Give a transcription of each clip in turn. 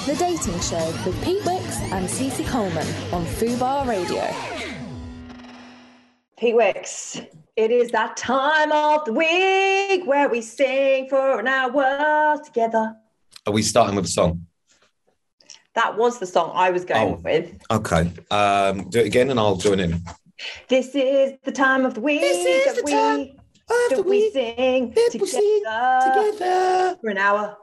The Dating Show with Pete Wicks and Cece Coleman on Fubar Radio. Pete Wicks, it is that time of the week where we sing for an hour together. Are we starting with a song? That was the song I was going with. Okay. Do it again and I'll join in. This is the time of the week that we sing together for an hour.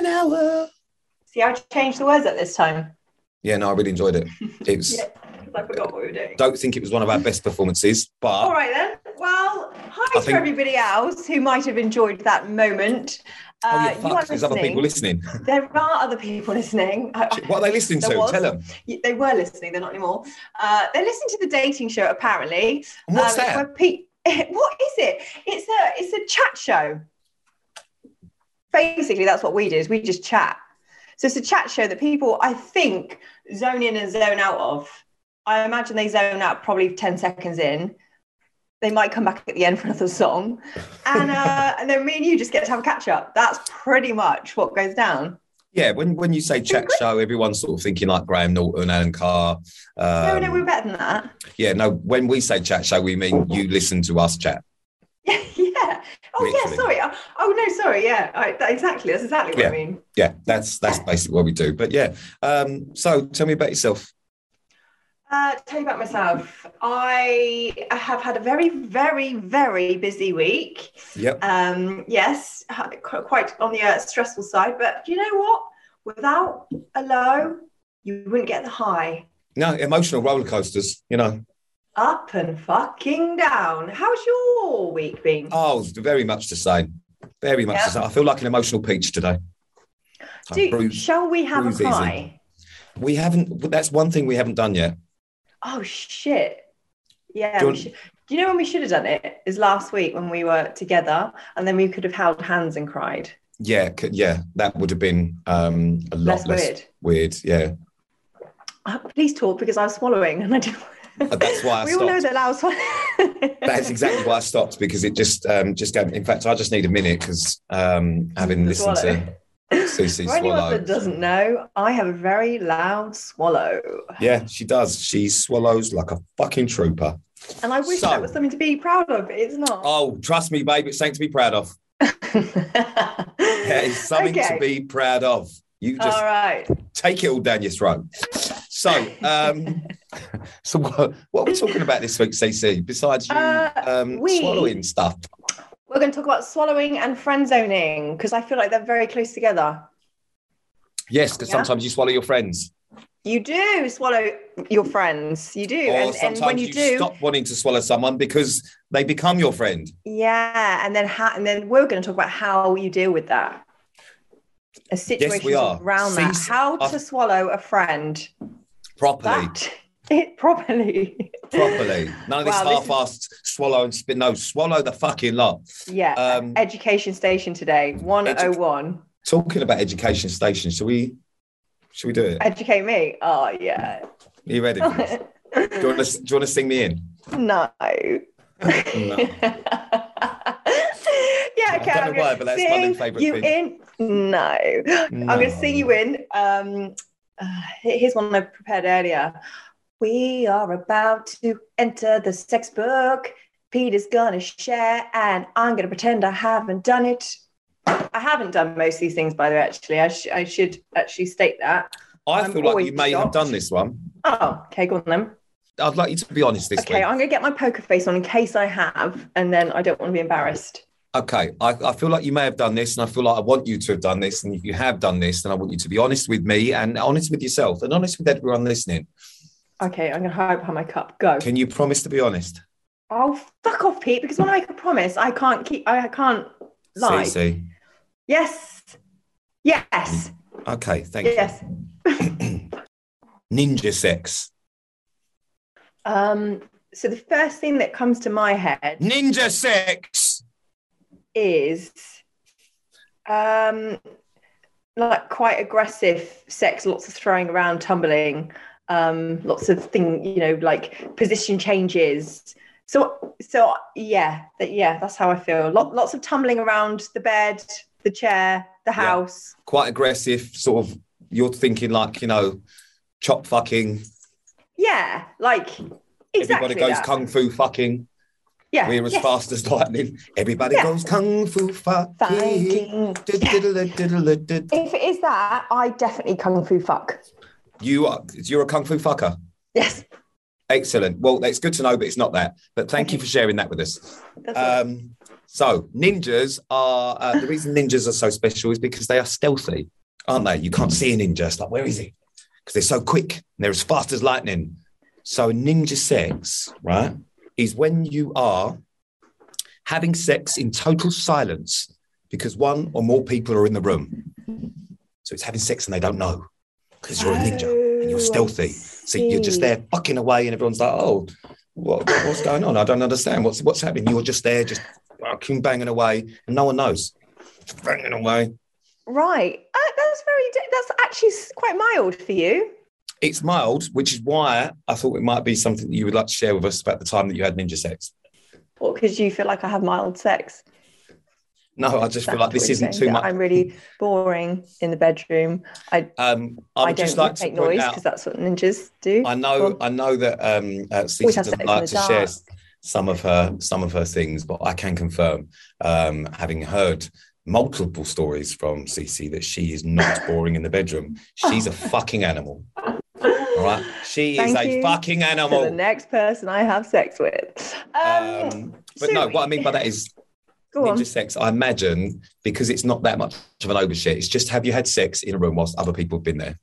See how I changed the words at this time? Yeah, no, I really enjoyed it. It was. I forgot what we were doing. Don't think it was one of our best performances, but... All right then. Well, hi to everybody else who might have enjoyed that moment. There's other people listening. There are other people listening. What are they listening to? Tell them. They were listening, they're not anymore. They're listening to The Dating Show, apparently. And what's that? What is it? It's a chat show. Basically, that's what we do, is we just chat. So it's a chat show that people, I think, zone in and zone out of. I imagine they zone out probably 10 seconds in. They might come back at the end for another song. And then me and you just get to have a catch up. That's pretty much what goes down. Yeah, when you say chat show, everyone's sort of thinking like Graham Norton, Alan Carr. No, we're better than that. Yeah, no, when we say chat show, we mean you listen to us chat. Yeah. Oh, literally. Yeah, sorry. Oh, no, sorry. Yeah, exactly. That's exactly what I mean. Yeah, that's basically what we do. But yeah, so tell me about yourself. Tell you about myself. I have had a very, very, very busy week. Yep. Yes, quite on the stressful side. But you know what? Without a low, you wouldn't get the high. No, emotional roller coasters, you know. Up and fucking down. How's your week been? Oh, very much the same. Very much the same. I feel like an emotional peach today. Shall we have a cry? We haven't. That's one thing we haven't done yet. Oh, shit. Yeah, we should. Do you know when we should have done it? Is last week when we were together and then we could have held hands and cried. Yeah, that would have been a lot less weird. Yeah. Please talk, because I was swallowing and I didn't. That's why I stopped. We all know that I was swallowing. That's exactly why I stopped, because it just gave. In fact, I just need a minute because having listened to Cece For anyone that doesn't know, I have a very loud swallow. Yeah, she does. She swallows like a fucking trooper. And I wish that was something to be proud of, but it's not. Oh, trust me, babe, it's something to be proud of. Yeah, it's something to be proud of. You just take it all down your throat. So, what are we talking about this week, Cece, besides you swallowing stuff? We're going to talk about swallowing and friend zoning, because I feel like they're very close together. Yes, because sometimes you swallow your friends. You do swallow your friends. You do. Or sometimes when you stop wanting to swallow someone because they become your friend. Yeah, and then we're going to talk about how you deal with that. A situation around that. How to swallow a friend properly. Properly. None of this half-assed swallow and spit. No, swallow the fucking lot. Yeah. Education station today, 101. Talking about education station, should we do it? Educate me. Oh yeah. Are you ready? Do you want to sing me in? No. Yeah, okay. I don't know why, but that's my favourite thing. In? No. I'm going to sing you in. Here's one I prepared earlier. We are about to enter the sex book. Pete is going to share, and I'm going to pretend I haven't done it. I haven't done most of these things, by the way, actually. I should actually state that. I feel like you may have done this one. Oh, okay, go on then. I'd like you to be honest this week. Okay, I'm going to get my poker face on in case I have, and then I don't want to be embarrassed. Okay, I feel like you may have done this, and I feel like I want you to have done this, and if you have done this, then I want you to be honest with me and honest with yourself and honest with everyone listening. Okay, I'm going to hide behind my cup. Go. Can you promise to be honest? Oh, fuck off, Pete, because when I make a promise, I can't lie. Cece. Yes. Okay, thank you. Yes. Ninja sex. So the first thing that comes to my head... Ninja sex! ...is like quite aggressive sex, lots of throwing around, tumbling, lots of like position changes. So yeah, that's how I feel. Lots of tumbling around the bed, the chair, the house. Quite aggressive, sort of you're thinking like, chop fucking. Yeah, like exactly. Everybody goes that. kung fu fucking. Yeah, we're as fast as lightning. Everybody goes kung fu fucking. If it is that, I definitely kung fu fuck. You're a kung fu fucker. Yes. Excellent. Well, it's good to know, but it's not that. But thank you for sharing that with us. So ninjas are, the reason ninjas are so special is because they are stealthy, aren't they? You can't see a ninja. It's like, where is he? Because they're so quick and they're as fast as lightning. So ninja sex, right, is when you are having sex in total silence because one or more people are in the room. So it's having sex and they don't know because you're a ninja and you're stealthy. So you're just there fucking away and everyone's like, oh, what's going on? I don't understand. What's happening? You're just there, just fucking banging away and no one knows. Just banging away. Right. That's actually quite mild for you. It's mild, which is why I thought it might be something that you would like to share with us about the time that you had ninja sex. What, because you feel like I have mild sex? No, I just feel like this isn't too much. I'm really boring in the bedroom. I don't like make noise because that's what ninjas do. I know that Cece doesn't like to share some of her things, but I can confirm, having heard multiple stories from Cece, that she is not boring in the bedroom. She's a fucking animal. All right, she is a fucking animal. The next person I have sex with. But no, what I mean by that is ninja sex. I imagine because it's not that much of an overshare. It's just, have you had sex in a room whilst other people have been there?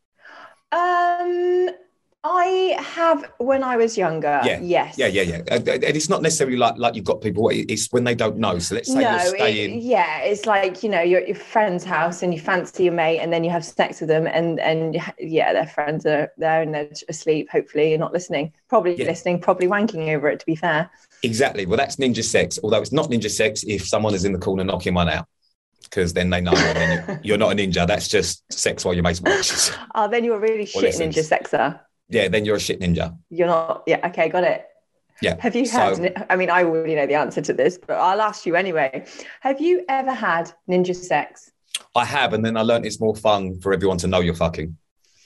I have when I was younger. Yeah. Yes. Yeah. And it's not necessarily like you've got people. It's when they don't know. So let's say you're staying. It's like, you're at your friend's house and you fancy your mate and then you have sex with them and their friends are there and they're asleep. Hopefully you're not listening. Probably listening. Probably wanking over it. To be fair. Exactly. Well, that's ninja sex. Although it's not ninja sex if someone is in the corner knocking one out. Because then they know and then you're not a ninja. That's just sex while you're making watches. Oh, then you're a really shit ninja sexer. Yeah, then you're a shit ninja. You're not. Yeah, okay, got it. Yeah. Have you had, I mean, I already know the answer to this, but I'll ask you anyway. Have you ever had ninja sex? I have, and then I learned it's more fun for everyone to know you're fucking.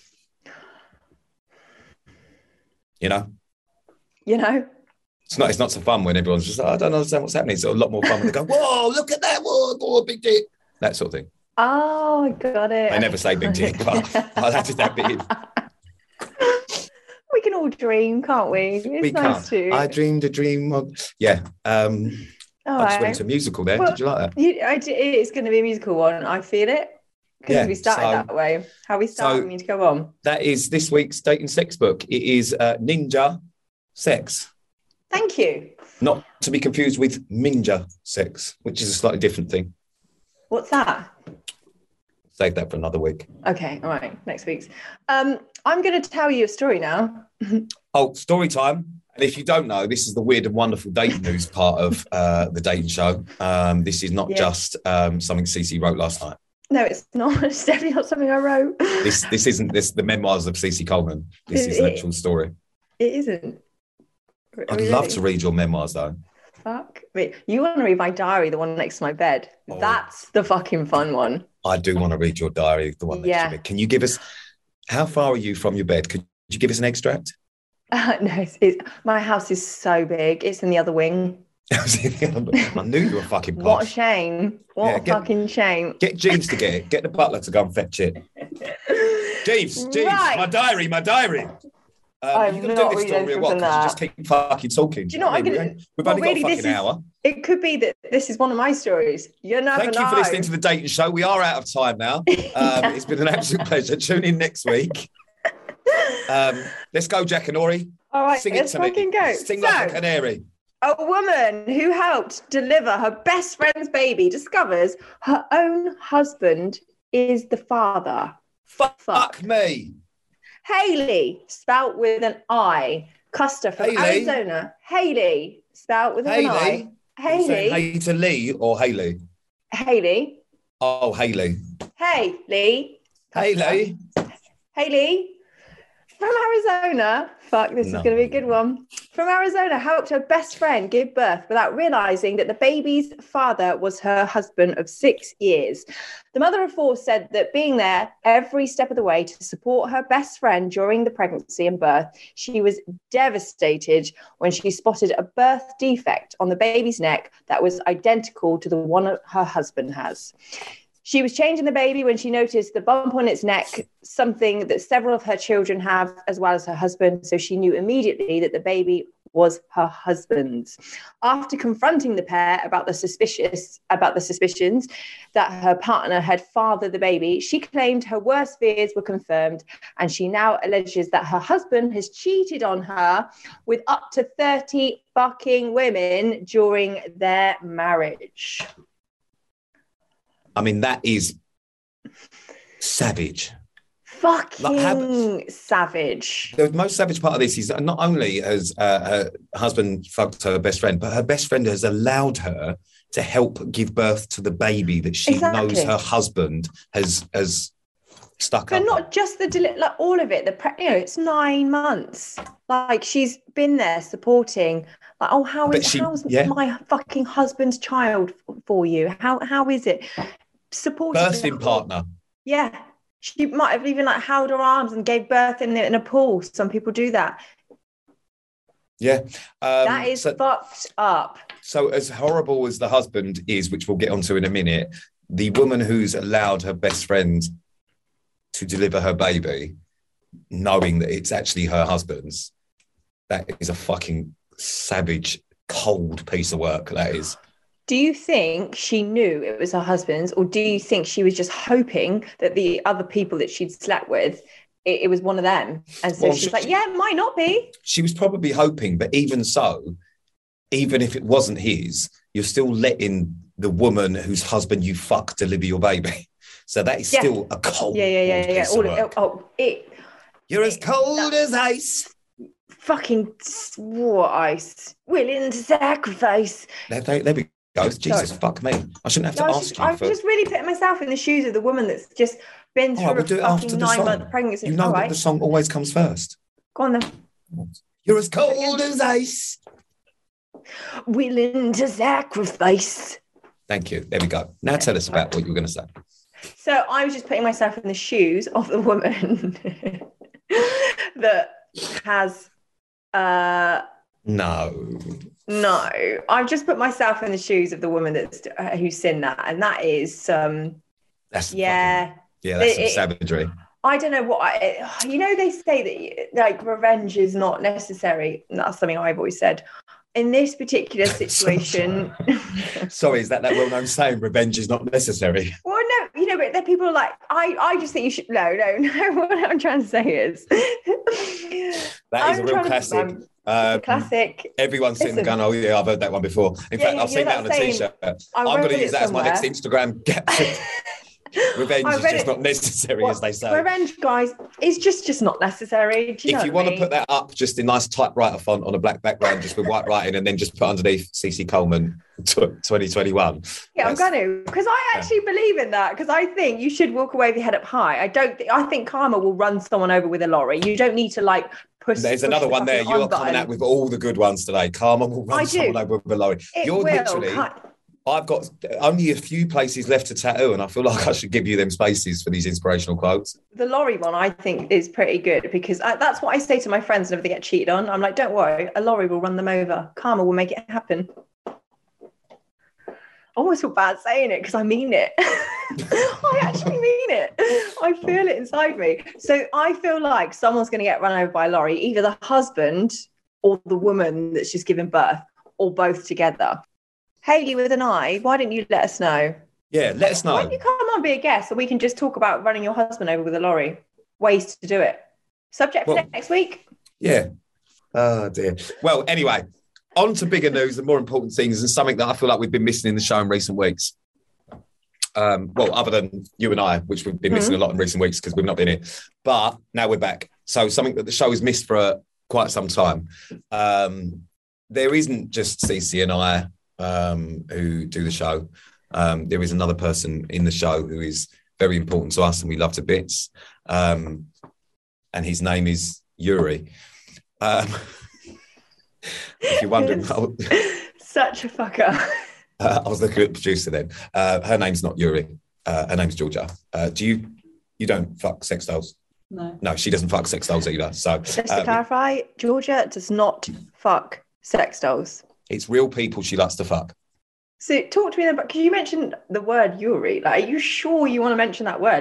You know? It's not so fun when everyone's just like, I don't understand what's happening. It's a lot more fun when they go, whoa, look at that, whoa, big dick. That sort of thing. Oh, I got it. I never say big dick, but that's just that big. We can all dream, can't we? It's nice too. I dreamed a dream of... Yeah. I just went to a musical there. Did you like that? It's going to be a musical one. I feel it. Because we started that way. How we started, we need to go on. That is this week's dating sex book. It is Ninja Sex. Thank you. Not to be confused with Minja Sex, which is a slightly different thing. What's that? Save that for another week. Okay, all right, next week's. I'm going to tell you a story now. Oh, story time. And if you don't know, this is the weird and wonderful dating news part of the dating show. This is not just something Cece wrote last night. No, it's not. It's definitely not something I wrote. This isn't the memoirs of Cece Coleman. This is an actual story. It isn't. I'd love to read your memoirs, though. Fuck. Wait, you want to read my diary, the one next to my bed? Oh. That's the fucking fun one. I do want to read your diary, the one next to me. Can you give us... How far are you from your bed? Could you give us an extract? No, my house is so big. It's in the other wing. I knew you were fucking posh. What a shame. What a fucking shame. Get Jeeves to get it. Get the butler to go and fetch it. Jeeves, right. my diary. I'm not reading anything from that. You just keep fucking talking. Do you know what I'm going to... We've only got a fucking hour. It could be that this is one of my stories. You never know. Thank you for listening to the dating show. We are out of time now. It's been an absolute pleasure. Tune in next week. Let's go, Jack and Ori. All right, sing it to me. Go. Sing like a canary. A woman who helped deliver her best friend's baby discovers her own husband is the father. Fuck me. Hayley, spelt with an I. Custer from Arizona. Hayley, spelt with an I. Hayley. Hey to Lee or Hayley? Hayley. Oh, Hayley. Hey, Lee. Hayley. Hayley From Arizona, this is going to be a good one. From Arizona, helped her best friend give birth without realizing that the baby's father was her husband of 6 years. The mother of 4 said that being there every step of the way to support her best friend during the pregnancy and birth, she was devastated when she spotted a birth defect on the baby's neck that was identical to the one her husband has. She was changing the baby when she noticed the bump on its neck, something that several of her children have, as well as her husband. So she knew immediately that the baby was her husband's. After confronting the pair about the suspicions that her partner had fathered the baby, she claimed her worst fears were confirmed, and she now alleges that her husband has cheated on her with up to 30 fucking women during their marriage. I mean, that is savage. Fucking savage. The most savage part of this is that not only has her husband fucked her best friend, but her best friend has allowed her to help give birth to the baby that she knows her husband has stuck up. But not just all of it. It's 9 months. Like, she's been there supporting. Like, oh, how's my fucking husband's child for you? How is it? Supporting birthing partner. Yeah. She might have even held her arms and gave birth in a pool. Some people do that. Yeah. That is fucked up. So as horrible as the husband is, which we'll get onto in a minute, the woman who's allowed her best friend to deliver her baby, knowing that it's actually her husband's, that is a fucking savage, cold piece of work, that is. Do you think she knew it was her husband's, or do you think she was just hoping that the other people that she'd slept with, it was one of them? And so she's like, yeah, it might not be. She was probably hoping, but even so, even if it wasn't his, you're still letting the woman whose husband you fuck deliver your baby. So that is still a cold piece of work. You're as cold as ice. Fucking what ice? Willing to sacrifice. There we go. Jesus, fuck me. I shouldn't have to ask you. I'm just really putting myself in the shoes of the woman that's just been through we'll do it after the 9-month pregnancy. You know that the song always comes first. Go on then. You're as cold as ice. Willing to sacrifice. Thank you. There we go. Now tell us about what you were going to say. So I was just putting myself in the shoes of the woman that has... No, I've just put myself in the shoes of the woman who's seen that, and that is that's some savagery. I don't know what they say that revenge is not necessary. That's something I've always said. In this particular situation, sorry, is that well-known saying? Revenge is not necessary. Well, no, but there people are like, I just think you should. No. What I'm trying to say is that is a real classic. Classic. Everyone's sitting there going, "Oh yeah, I've heard that one before." In fact, I've seen that on a T-shirt. I'm going to use that as my next Instagram caption. Revenge is just not necessary, as they say. Revenge, guys, is just not necessary. If you want to put that up just in nice typewriter font on a black background, just with white writing, and then just put underneath CC Coleman 2021. Yeah, I'm going to, because I actually believe in that, because I think you should walk away with your head up high. I think karma will run someone over with a lorry. You don't need to push. There's another one there. You are coming out with all the good ones today. Karma will run someone over with a lorry. I've got only a few places left to tattoo, and I feel like I should give you them spaces for these inspirational quotes. The lorry one, I think, is pretty good, because that's what I say to my friends whenever they get cheated on. I'm like, don't worry, a lorry will run them over. Karma will make it happen. I almost feel bad saying it because I mean it. I actually mean it. I feel it inside me. So I feel like someone's going to get run over by a lorry, either the husband or the woman that's just given birth, or both together. Hayley with an I, why didn't you let us know? Yeah, let us know. Why don't you come on, be a guest, so we can just talk about running your husband over with a lorry? Ways to do it. Subject for next week? Yeah. Oh, dear. Well, anyway, on to bigger news and more important things, and something that I feel like we've been missing in the show in recent weeks. Other than you and I, which we've been missing a lot in recent weeks because we've not been here. But now we're back. So something that the show has missed for quite some time. There isn't just Cece and I who do the show. There is another person in the show who is very important to us and we love to bits. And his name is Yuri. If you're wondering, such a fucker. I was looking at the producer then. Her name's not Yuri. Her name's Georgia. You don't fuck sex dolls? No, she doesn't fuck sex dolls either. So just to clarify, Georgia does not fuck sex dolls. It's real people she likes to fuck. So talk to me about, because you mentioned the word Yuri. Like, are you sure you want to mention that word?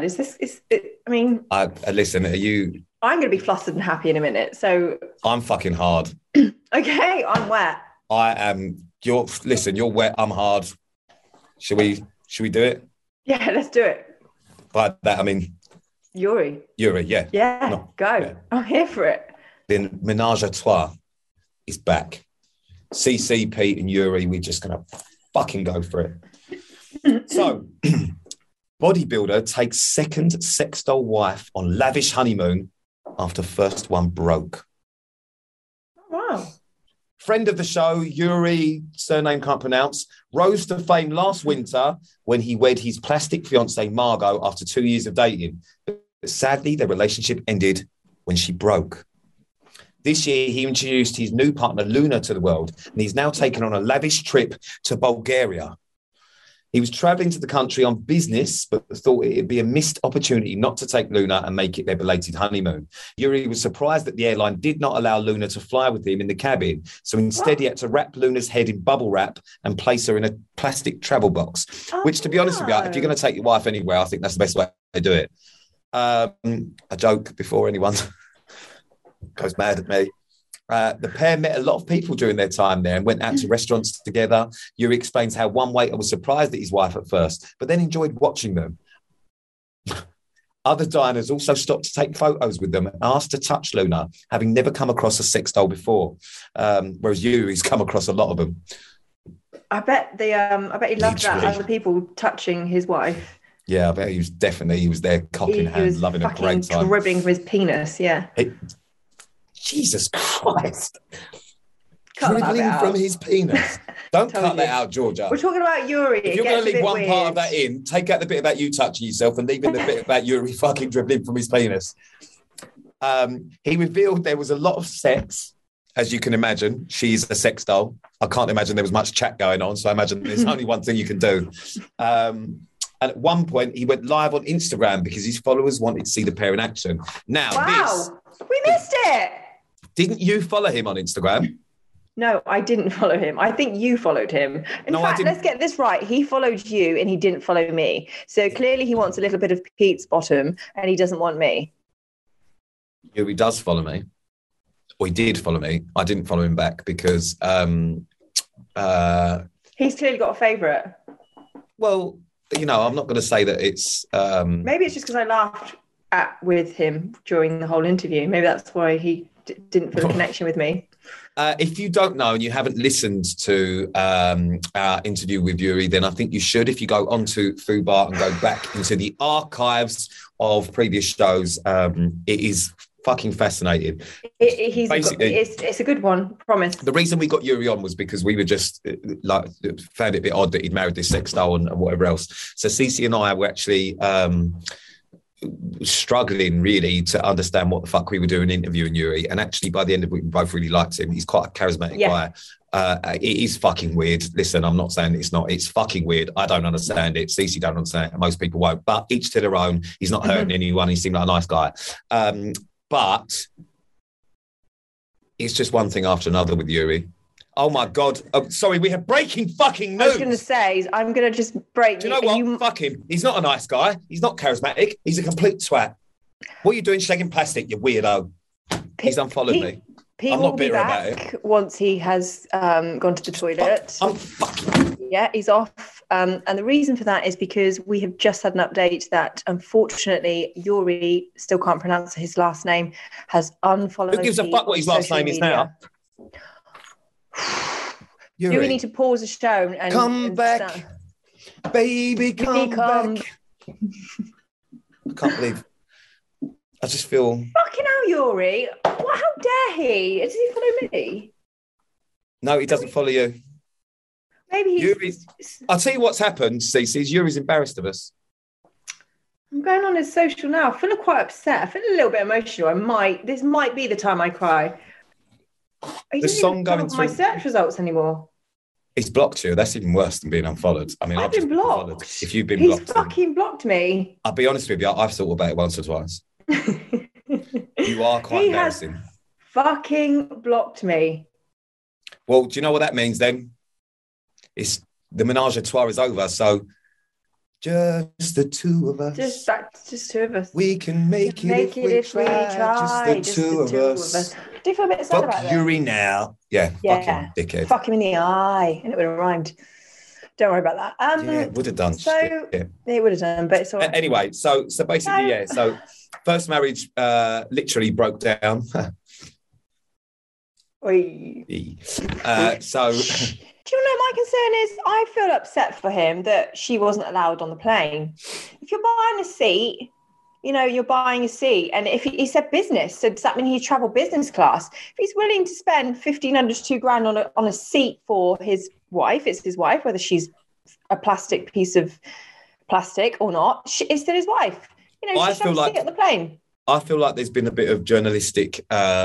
Listen, are you... I'm going to be flustered and happy in a minute, so... I'm fucking hard. Okay, I'm wet. I am... You're wet, I'm hard. Should we do it? Yeah, let's do it. By that, I mean... Yuri, yeah. Yeah, no, go. Yeah. I'm here for it. Then Ménage à Trois is back. CC, Pete and Yuri, we're just going to fucking go for it. So, bodybuilder takes second sex doll wife on lavish honeymoon after first one broke. Wow. Friend of the show, Yuri, surname can't pronounce, rose to fame last winter when he wed his plastic fiancée, Margot, after 2 years of dating. But sadly, their relationship ended when she broke. This year, he introduced his new partner, Luna, to the world, and he's now taken on a lavish trip to Bulgaria. He was traveling to the country on business, but thought it'd be a missed opportunity not to take Luna and make it their belated honeymoon. Yuri was surprised that the airline did not allow Luna to fly with him in the cabin. So instead, he had to wrap Luna's head in bubble wrap and place her in a plastic travel box, which, to be honest with you, if you're going to take your wife anywhere, I think that's the best way to do it. A joke before anyone goes mad at me. The pair met a lot of people during their time there and went out to restaurants together. Yuri explains how one waiter was surprised at his wife at first, but then enjoyed watching them. Other diners also stopped to take photos with them and asked to touch Luna, having never come across a sex doll before, whereas Yuri's come across a lot of them. I bet he loved that, other people touching his wife. Yeah, I bet he was there, cock in hand, loving a great time. Dribbling from his penis, yeah. Jesus Christ. Dribbling from his penis. Don't cut that out, Georgia. We're talking about Yuri. If you're going to leave one part of that in, take out the bit about you touching yourself and leave in the bit about Yuri fucking dribbling from his penis. He revealed there was a lot of sex. As you can imagine, she's a sex doll. I can't imagine there was much chat going on, so I imagine there's only one thing you can do. And at one point, he went live on Instagram because his followers wanted to see the pair in action. Now, we missed it. Didn't you follow him on Instagram? No, I didn't follow him. I think you followed him. In fact, let's get this right. He followed you and he didn't follow me. So clearly he wants a little bit of Pete's bottom and he doesn't want me. Yuri does follow me. Or he did follow me. I didn't follow him back because... he's clearly got a favourite. Well... I'm not going to say that it's... Maybe it's just because I laughed with him during the whole interview. Maybe that's why he didn't feel a connection with me. If you don't know and you haven't listened to our interview with Yuri, then I think you should. If you go onto Fubar and go back into the archives of previous shows, it is fucking fascinating. It's a good one, promise. The reason we got Yuri on was because we were just found it a bit odd that he'd married this sex doll and whatever else. So Cece and I were actually struggling really to understand what the fuck we were doing interviewing Yuri. And actually by the end of it, we both really liked him. He's quite a charismatic guy. It is fucking weird. Listen, I'm not saying it's not. It's fucking weird. I don't understand it. Cece don't understand it. Most people won't. But each to their own. He's not hurting anyone. He seemed like a nice guy. But it's just one thing after another with Yuri. Oh, my God. Oh, sorry, we have breaking fucking news. I was going to say, I'm going to just break. Do you know what? Fuck him. He's not a nice guy. He's not charismatic. He's a complete twat. What are you doing shaking plastic, you weirdo? He's unfollowed me. I'm not bitter about it. Once he has gone to the toilet. I'm fucking... Yeah, he's off. And the reason for that is because we have just had an update that, unfortunately, Yuri, still can't pronounce his last name, has unfollowed. Who gives a fuck what his last name is now? Yuri. We need to pause the show and come back, baby, come back. I can't believe. I just feel fucking hell, Yuri. How dare he? Does he follow me? No, he doesn't follow you. Maybe he's... I'll tell you what's happened, Cece. Yuri's embarrassed of us. I'm going on his social now. I feel quite upset. I feel a little bit emotional. This might be the time I cry. He The doesn't song even come going up on my through. search results anymore. He's blocked you. That's even worse than being unfollowed. I mean, I've been blocked. If you've been He's blocked, fucking blocked me. I'll be honest with you. I've thought about it once or twice. You are quite He embarrassing. has fucking blocked me. Well, do you know what that means then? It's the menage a trois is over. So just the two of us. Just two of us. We can make it if we try. Just the two of us. I do feel a bit sad about Fuck Yuri now. Yeah, fucking dickhead. Fuck him in the eye. And it would have rhymed. Don't worry about that. Yeah, it would have done. So it would have done, but it's all right. Anyway, so basically, yeah. So first marriage literally broke down. So do you know what my concern is? I feel upset for him that she wasn't allowed on the plane. If you're buying a seat, you're buying a seat. And if he said business, so does that mean he travel business class? If he's willing to spend $1,500 to $2,000 on a seat for his wife, it's his wife, whether she's a plastic piece of plastic or not, it's still his wife. She should have a seat at the plane. I feel like there's been a bit of journalistic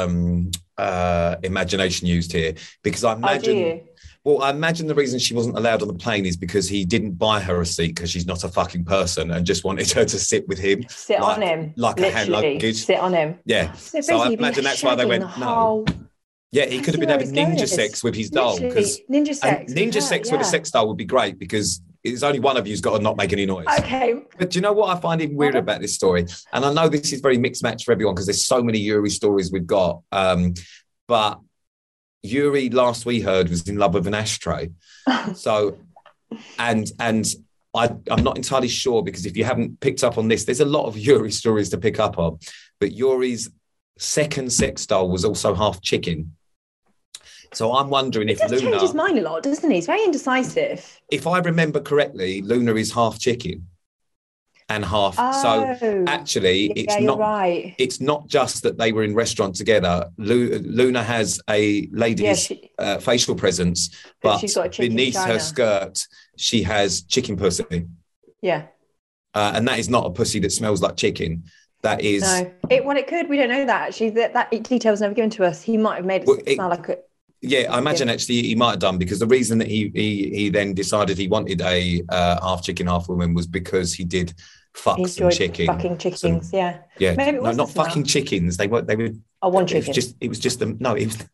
imagination used here, because I imagine. Well, I imagine the reason she wasn't allowed on the plane is because he didn't buy her a seat because she's not a fucking person and just wanted her to sit with him. Sit on him. Like literally, a hand luggage. Sit on him. Yeah. So I imagine that's why they went, no. Yeah, he could have been having ninja sex with his doll. Ninja sex. Ninja sex with a sex doll would be great, because it's only one of you's got to not make any noise. Okay. But do you know what I find even weird about this story? And I know this is very mixed match for everyone because there's so many Yuri stories we've got. But Yuri, last we heard, was in love with an ashtray. So, and I'm not entirely sure, because if you haven't picked up on this, there's a lot of Yuri stories to pick up on. But Yuri's second sex doll was also half chicken. So I'm wondering if Luna... He changes his mind a lot, doesn't he? He's very indecisive. If I remember correctly, Luna is half chicken and half... So actually, it's not right. It's not just that they were in restaurant together. Luna has a lady's facial presence, but beneath her skirt, she has chicken pussy. Yeah. And that is not a pussy that smells like chicken. That is... No. It could. We don't know that, actually. That detail was never given to us. He might have made it smell like it. Yeah, I imagine actually he might have done, because the reason that he then decided he wanted a half chicken, half woman was because he did fuck some chickens. Fucking chickens, yeah. Yeah, maybe it was not fucking chickens. They were. Oh, one chicken. It was just the no. It was.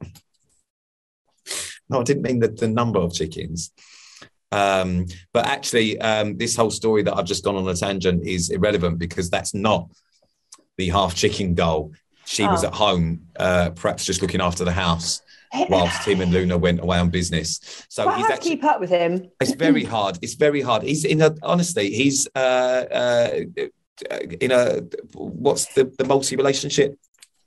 No, I didn't mean the number of chickens. But actually, this whole story that I've just gone on a tangent is irrelevant, because that's not the half chicken doll. She was at home, perhaps just looking after the house, whilst Tim and Luna went away on business. So he's hard to keep up with him. It's very hard. It's very hard. He's in a, honestly, he's in a, what's the multi-relationship?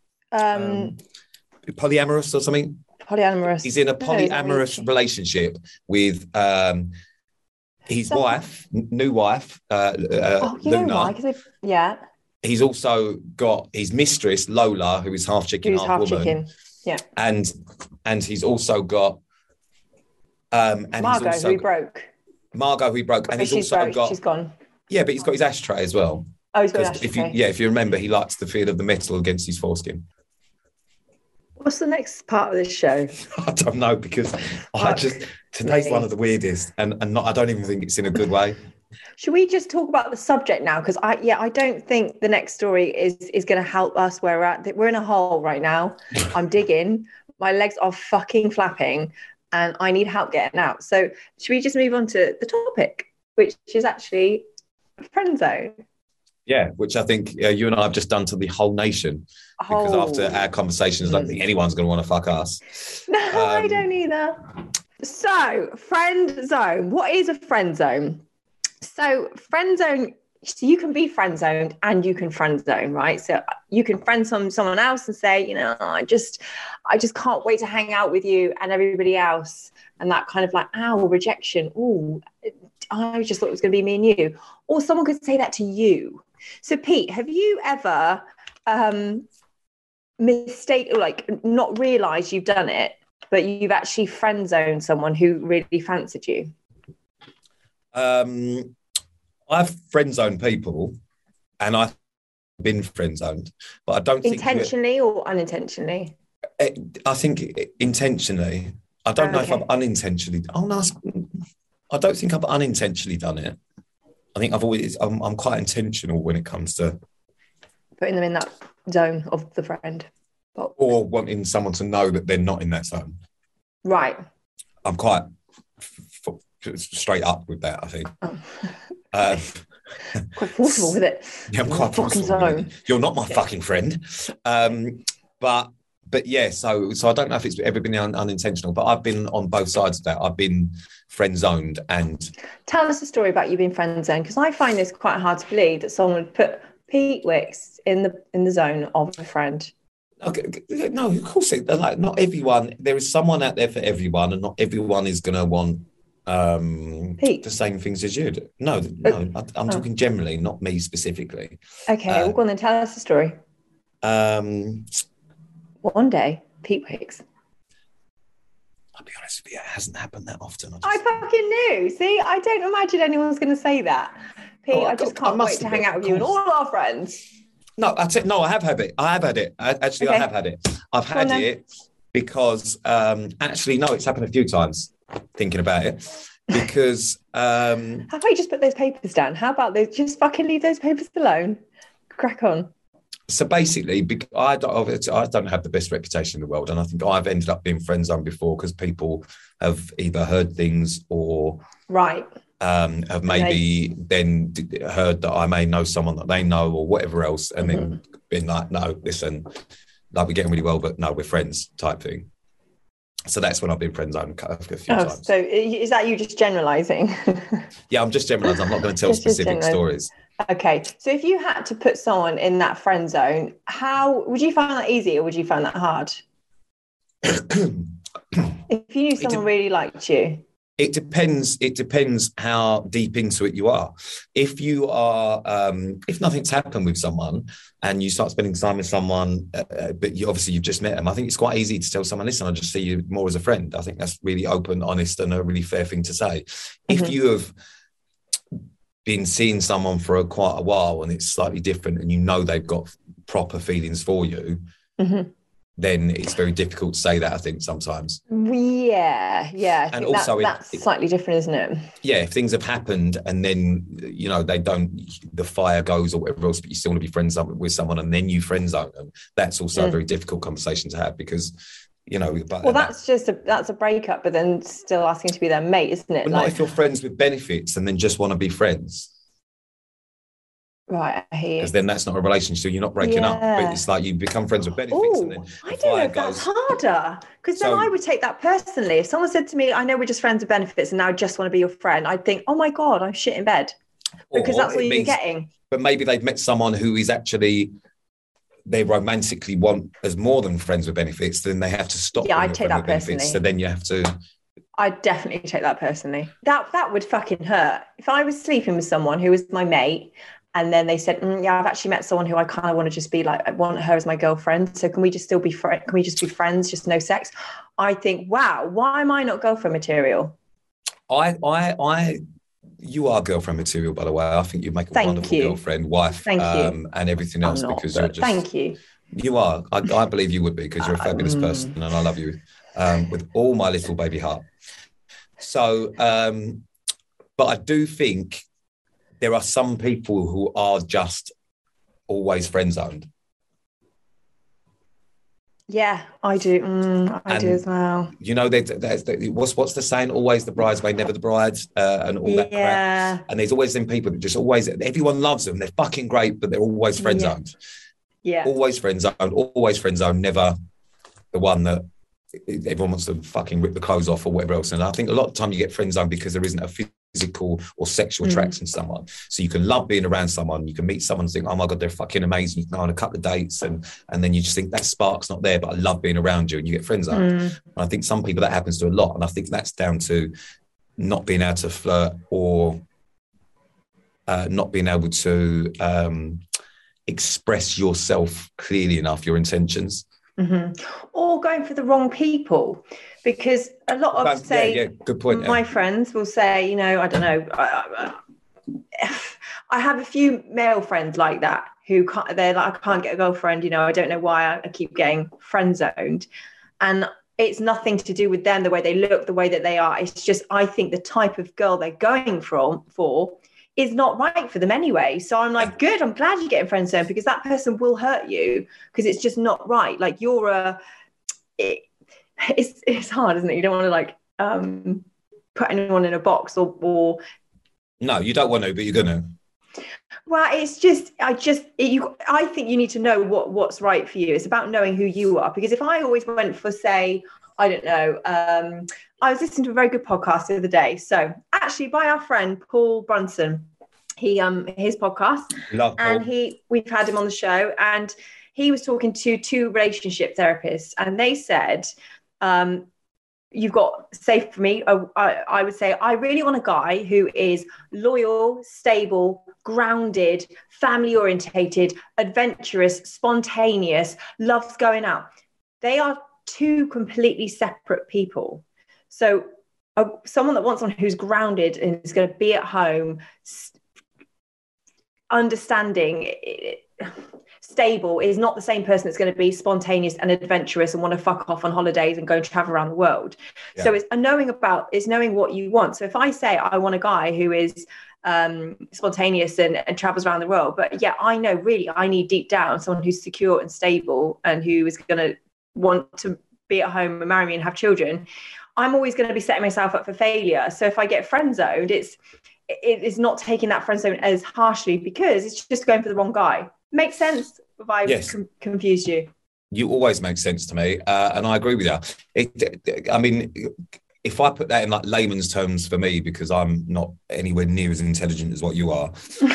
Polyamorous or something? Polyamorous. He's in a polyamorous relationship with his wife, new wife, Luna. Yeah. He's also got his mistress, Lola, who is half chicken, half woman. Chicken. Yeah. And he's also got Margot, who broke. Margot, who broke. And he's also got... She's gone. Yeah, but he's got his ashtray as well. Oh, he's got his ashtray. If you remember, he likes the feel of the metal against his foreskin. What's the next part of this show? I don't know, because today's one of the weirdest, and not, I don't even think it's in a good way. Should we just talk about the subject now? Because I don't think the next story is going to help us where we're at. We're in a hole right now. I'm digging. My legs are fucking flapping, and I need help getting out. So should we just move on to the topic, which is actually friend zone? Yeah, which I think you and I have just done to the whole nation. Because after our conversations, I don't think anyone's going to want to fuck us. No, I don't either. So, friend zone. What is a friend zone? So, friend zone. So you can be friend zoned and you can friend zone, right? So you can friend someone else and say, I just can't wait to hang out with you and everybody else. And that kind of like, rejection. Ooh, I just thought it was going to be me and you. Or someone could say that to you. So Pete, have you ever not realised you've done it, but you've actually friend zoned someone who really fancied you? I've friend zoned people, and I've been friend zoned, but I don't think intentionally or unintentionally. I think intentionally. I don't know if I've unintentionally. Oh no, I don't think I've unintentionally done it. I think I'm quite intentional when it comes to putting them in that zone of the friend box. Or wanting someone to know that they're not in that zone. Right. I'm quite straight up with that, I think. Quite forceful with it. Yeah, I'm quite forceful with it. You're not my fucking friend. But yeah, so I don't know if it's ever been unintentional, but I've been on both sides of that. I've been friend zoned and... Tell us a story about you being friend zoned, because I find this quite hard to believe that someone would put Pete Wicks in the zone of a friend. Okay, no, of course like not everyone. There is someone out there for everyone, and not everyone is going to want the same things as you do. No, I'm talking generally, not me specifically. Okay, well, go on then, tell us the story. One day, Pete Wicks. I'll be honest with you, it hasn't happened that often. I fucking knew. See, I don't imagine anyone's going to say that. Pete, I just can't wait to hang out with you and all our friends. No, I have had it. I have had it. I have had it. I've had it because, actually, no, it's happened a few times, thinking about it. Because... how about you just put those papers down? How about those? Just fucking leave those papers alone. Crack on. So basically, I don't have the best reputation in the world, and I think I've ended up being friend zoned before because people have either heard things or have maybe then heard that I may know someone that they know or whatever else, and then been like, no, listen, like we're getting really well, but no, we're friends type thing. So that's when I've been friend zoned a few times. So is that you just generalising? Yeah, I'm just generalising. I'm not going to tell specific stories. Okay, so if you had to put someone in that friend zone, how would you find that easy or would you find that hard? If you knew someone really liked you. It depends how deep into it you are. If you are, if nothing's happened with someone and you start spending time with someone, but you've just met them, I think it's quite easy to tell someone, listen, I just see you more as a friend. I think that's really open, honest, and a really fair thing to say. If you have been seeing someone for quite a while and it's slightly different and you know they've got proper feelings for you, then it's very difficult to say that, I think, sometimes. Yeah. And also that's slightly different, isn't it? Yeah, if things have happened and then, the fire goes or whatever else, but you still want to be friends with someone and then you friend zone them, that's also a very difficult conversation to have because... that's a breakup, but then still asking to be their mate, isn't it? But not if you're friends with benefits and then just want to be friends. Right, I hear you. Because then that's not a relationship. So you're not breaking up, but it's like you become friends with benefits. Ooh, and then I don't know if that's harder. Because then I would take that personally. If someone said to me, I know we're just friends with benefits and now I just want to be your friend, I'd think, oh my God, I'm shit in bed. Because that's what you're getting. But maybe they've met someone who is actually... they romantically want as more than friends with benefits, then they have to stop. Yeah, I'd take that personally. So then you have to... I'd definitely take that personally. That would fucking hurt. If I was sleeping with someone who was my mate and then they said, yeah, I've actually met someone who I kind of want to just be like, I want her as my girlfriend. So can we just still be friends? Can we just be friends? Just no sex? I think, wow, why am I not girlfriend material? You are girlfriend material, by the way. I think you make a wonderful girlfriend, wife, and everything else because you're just... Thank you. You are. I believe you would be because you're a fabulous person and I love you with all my little baby heart. So, but I do think there are some people who are just always friend zoned. Yeah, I do. I do as well. You know, what's the saying? Always the bridesmaid, never the bride, and all that crap. And there's always them people that just always, everyone loves them. They're fucking great, but they're always friend zoned. Yeah. Always friend zoned, never the one that everyone wants to fucking rip the clothes off or whatever else. And I think a lot of the time you get friend zoned because there isn't a physical or sexual attraction to someone. So you can love being around someone, you can meet someone and think, oh my God, they're fucking amazing. You can go on a couple of dates and then you just think that spark's not there, but I love being around you, and you get friend zoned. And I think some people that happens to a lot. And I think that's down to not being able to flirt or not being able to express yourself clearly enough, your intentions. Or going for the wrong people, because a lot of good point. My friends will say, I don't know, I have a few male friends like that who can't, they're like, I can't get a girlfriend, I don't know why I keep getting friend zoned. And it's nothing to do with them, the way they look, the way that they are. It's just, I think the type of girl they're going for is not right for them anyway. So I'm like, good, I'm glad you're getting friend zoned, because that person will hurt you, because it's just not right. Like it's hard, isn't it? You don't want to like put anyone in a box or No, you don't want to, but you're gonna. Well, it's just, I think you need to know what's right for you. It's about knowing who you are. Because if I always went for, say, I don't know, I was listening to a very good podcast the other day. So actually by our friend, Paul Brunson, his podcast, Love Paul. And we've had him on the show, and he was talking to 2 relationship therapists, and they said, you've got, say for me, I would say, I really want a guy who is loyal, stable, grounded, family orientated, adventurous, spontaneous, loves going out. They are 2 completely separate people. So someone that wants someone who's grounded and is going to be at home, understanding, stable, is not the same person that's going to be spontaneous and adventurous and want to fuck off on holidays and go and travel around the world. Yeah. So it's knowing what you want. So if I say I want a guy who is spontaneous and travels around the world, but yeah, I know really I need deep down someone who's secure and stable and who is going to want to be at home and marry me and have children, I'm always going to be setting myself up for failure. So if I get friend zoned, it is not taking that friend zone as harshly, because it's just going for the wrong guy. Makes sense if I confused you? You always make sense to me, and I agree with you. I mean, if I put that in like layman's terms for me, because I'm not anywhere near as intelligent as what you are,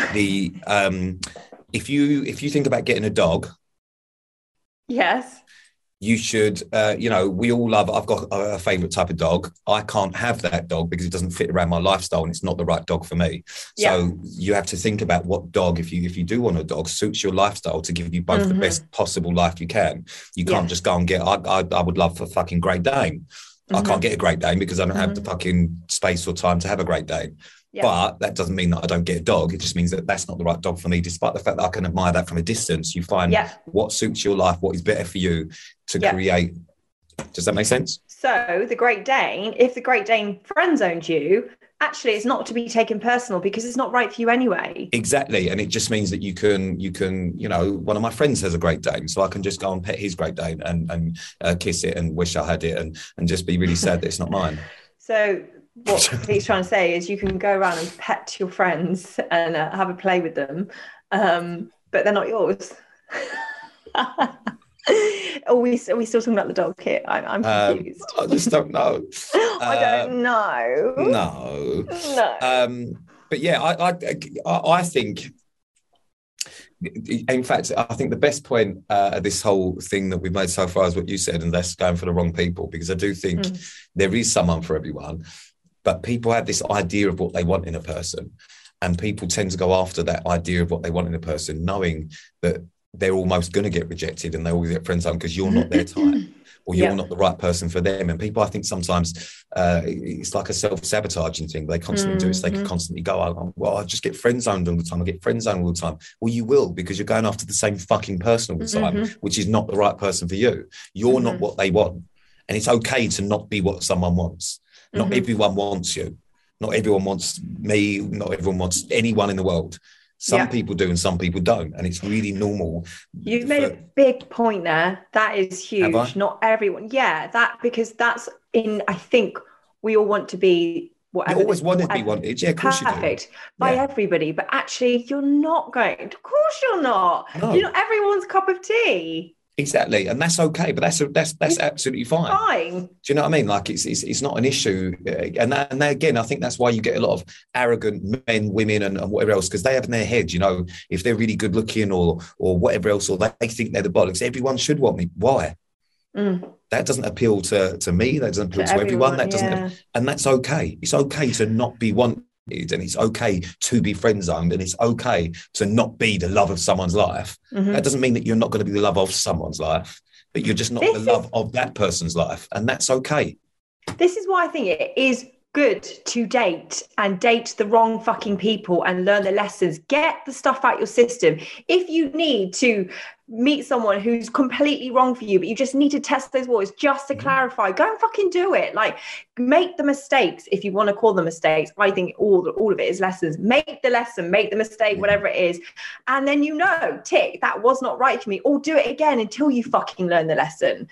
if you think about getting a dog, yes, you should, we all love, I've got a favourite type of dog. I can't have that dog because it doesn't fit around my lifestyle and it's not the right dog for me. Yeah. So you have to think about what dog, if you do want a dog, suits your lifestyle to give you both the best possible life you can. You can't just go and get, I would love a fucking Great Dane. I can't get a Great Dane because I don't have the fucking space or time to have a Great Dane. Yeah. But that doesn't mean that I don't get a dog. It just means that that's not the right dog for me, despite the fact that I can admire that from a distance. You find what suits your life, what is better for you to create. Does that make sense? So the Great Dane, if the Great Dane friend zoned you, actually it's not to be taken personal because it's not right for you anyway. Exactly. And it just means that you can, one of my friends has a Great Dane, so I can just go and pet his Great Dane and kiss it and wish I had it and just be really sad that it's not mine. So what he's trying to say is you can go around and pet your friends and have a play with them, but they're not yours. Are we still talking about the dog here? I'm confused. I just don't know. I don't know. No. But yeah, I think, in fact, I think the best point of this whole thing that we've made so far is what you said, and that's going for the wrong people, because I do think there is someone for everyone. But people have this idea of what they want in a person, and people tend to go after that idea of what they want in a person, knowing that they're almost going to get rejected and they always get friend zoned because you're not their type or you're not the right person for them. And people, I think sometimes it's like a self-sabotaging thing. They constantly do it. So they can constantly go, well, I just get friend zoned all the time. I get friend zoned all the time. Well, you will, because you're going after the same fucking person all the time, which is not the right person for you. You're not what they want. And it's okay to not be what someone wants. Not everyone wants you. Not everyone wants me. Not everyone wants anyone in the world. Some people do and some people don't. And it's really normal. You've made a big point there. That is huge. Not everyone. Yeah, because that's I think we all want to be whatever. You always want to be wanted. Yeah, of course you do. Perfect by everybody. But actually, you're not going. Of course you're not. No. You're not everyone's cup of tea. Exactly, and that's okay, but that's absolutely fine. Do you know what I mean? Like it's not an issue, and again, I think that's why you get a lot of arrogant men, women, and whatever else, because they have in their head, if they're really good looking or whatever else, or they think they're the bollocks. Everyone should want me. Why? That doesn't appeal to me. That doesn't appeal to everyone. That doesn't, and that's okay. It's okay to not be wanted. And it's okay to be friend zoned, and it's okay to not be the love of someone's life. That doesn't mean that you're not going to be the love of someone's life, but you're just not the love of that person's life, and that's okay. This is why I think it is good to date and date the wrong fucking people and learn the lessons. Get the stuff out your system. If you need to meet someone who's completely wrong for you, but you just need to test those waters just to clarify, go and fucking do it. Like, make the mistakes, if you want to call them mistakes. I think all of it is lessons. Make the lesson, make the mistake, whatever it is. And then, tick, that was not right for me, or do it again until you fucking learn the lesson.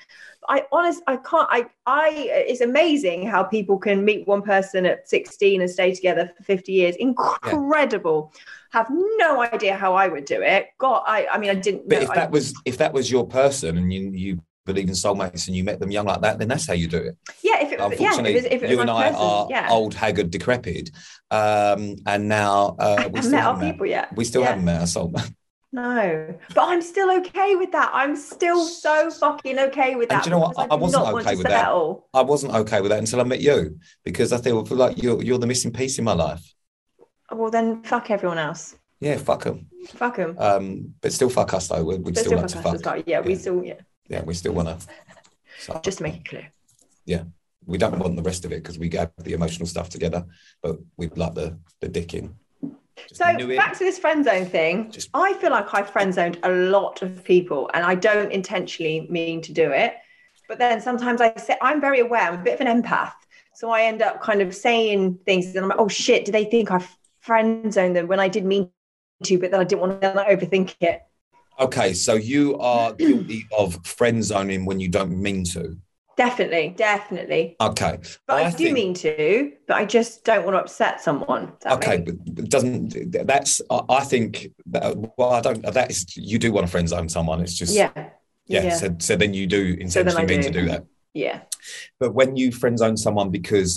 It's amazing how people can meet one person at 16 and stay together for 50 years. Incredible. Yeah. Have no idea how I would do it. God, I mean, I didn't know. But if that was your person and you believe in soulmates and you met them young like that, then that's how you do it. Yeah, if it was you and I are old, haggard, decrepit. And now we still met our people yet. We still haven't met our soulmate. No, but I'm still okay with that. I'm still so fucking okay with that. And do you know what? I wasn't okay with that. I wasn't okay with that until I met you, because I feel like you're the missing piece in my life. Well, then fuck everyone else. Yeah, fuck them. Fuck them. But still fuck us though. We'd still like to fuck. Well. Yeah, we still. Yeah, we still want to. So, just to make it clear. Yeah, we don't want the rest of it because we have the emotional stuff together, but we'd like the dick in. So back to this friend zone thing. I feel like I friend zoned a lot of people, and I don't intentionally mean to do it. But then sometimes I'm very aware. I'm a bit of an empath, so I end up kind of saying things, and I'm like, oh shit, do they think I friend zoned them when I did mean to, but then I didn't want to overthink it. Okay, so you are guilty of friend zoning when you don't mean to. Definitely. Okay. But I do mean to, but I just don't want to upset someone. Okay, but it doesn't, I think, that is, you do want to friend zone someone. It's just, yeah. So then you do intentionally mean to do that. Yeah. But when you friend zone someone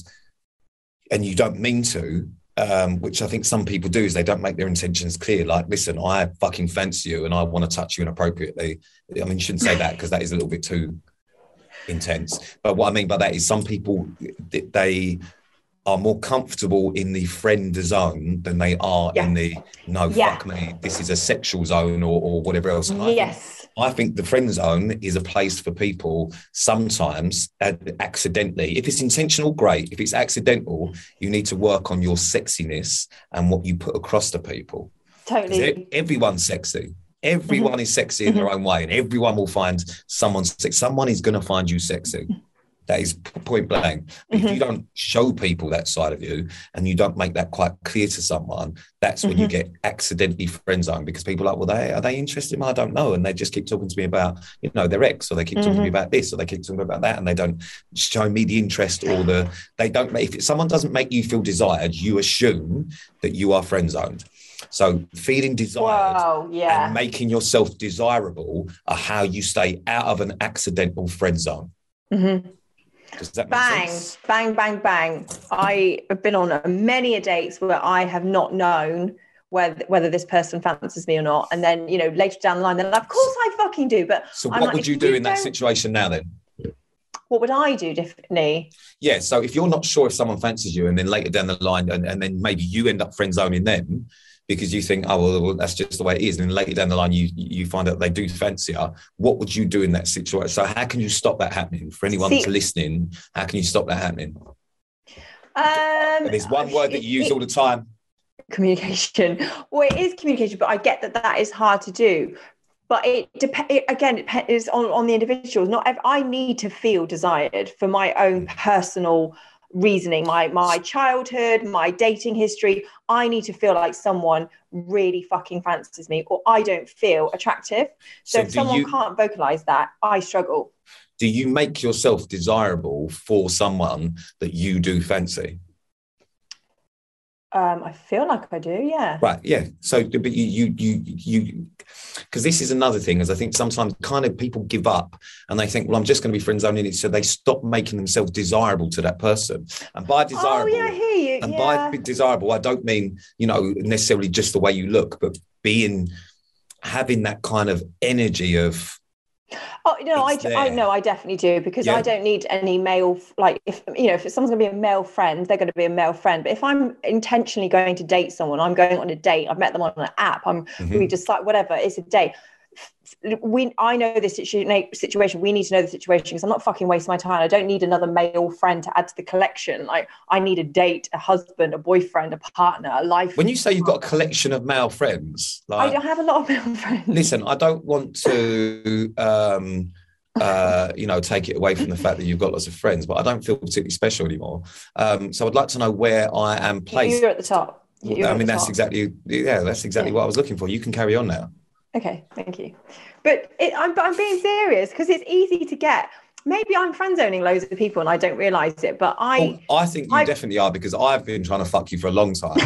and you don't mean to, which I think some people do, is they don't make their intentions clear. Like, listen, I fucking fancy you and I want to touch you inappropriately. I mean, you shouldn't say that because that is a little bit too intense. But what I mean by that is some people, they are more comfortable in the friend zone than they are in the fuck me, this is a sexual zone or whatever else. I think the friend zone is a place for people sometimes accidentally. If it's intentional, great. If it's accidental, you need to work on your sexiness and what you put across to people. Totally. Everyone's sexy. Everyone is sexy in their own way, and everyone will find someone sexy. Someone is going to find you sexy. That is point blank. If you don't show people that side of you and you don't make that quite clear to someone, that's when you get accidentally friend zoned, because people are like, well, are they interested in me? I don't know. And they just keep talking to me about, their ex, or they keep talking to me about this, or they keep talking about that. And they don't show me the interest if someone doesn't make you feel desired, you assume that you are friend zoned. So feeling desired and making yourself desirable are how you stay out of an accidental friend zone. Does that make sense? Bang. I have been on many dates where I have not known whether this person fancies me or not. And then, later down the line, they're like, of course I fucking do. But so what would you do in that situation now then? What would I do differently? Yeah, so if you're not sure if someone fancies you, and then later down the line, and then maybe you end up friend zoning them, because you think, oh, well, that's just the way it is. And then later down the line, you find out they do fancy her. What would you do in that situation? So how can you stop that happening? For anyone that's listening, how can you stop that happening? There's one word that you use all the time. Communication. Well, it is communication, but I get that is hard to do. But it depends on the individuals. I need to feel desired for my own personal reasoning, my childhood, my dating history. I need to feel like someone really fucking fancies me, or I don't feel attractive. So if someone can't vocalize that, I struggle. Do you make yourself desirable for someone that you do fancy? I feel like I do, yeah. Right, yeah. So, but you, because this is another thing, is I think sometimes kind of people give up and they think, well, I'm just going to be friend zoning it, so they stop making themselves desirable to that person. And by desirable, I hear you. And by desirable, I don't mean necessarily just the way you look, but having that kind of energy of. Oh no, I definitely do, because I don't need any male. Like if someone's going to be a male friend, they're going to be a male friend. But if I'm intentionally going to date someone, I'm going on a date. I've met them on an app. We just like whatever. It's a date. I know this situation. We need to know the situation because I'm not fucking wasting my time. I don't need another male friend to add to the collection. Like, I need a date, a husband, a boyfriend, a partner, a life. When you say you've got a collection of male friends, like, I don't have a lot of male friends. Listen, I don't want to, take it away from the fact that you've got lots of friends, but I don't feel particularly special anymore. So I'd like to know where I am placed. You're at the top. That's exactly what I was looking for. You can carry on now. Okay, thank you. But I'm being serious because it's easy to get. Maybe I'm friend zoning loads of people and I don't realise it, but I think you definitely are, because I've been trying to fuck you for a long time.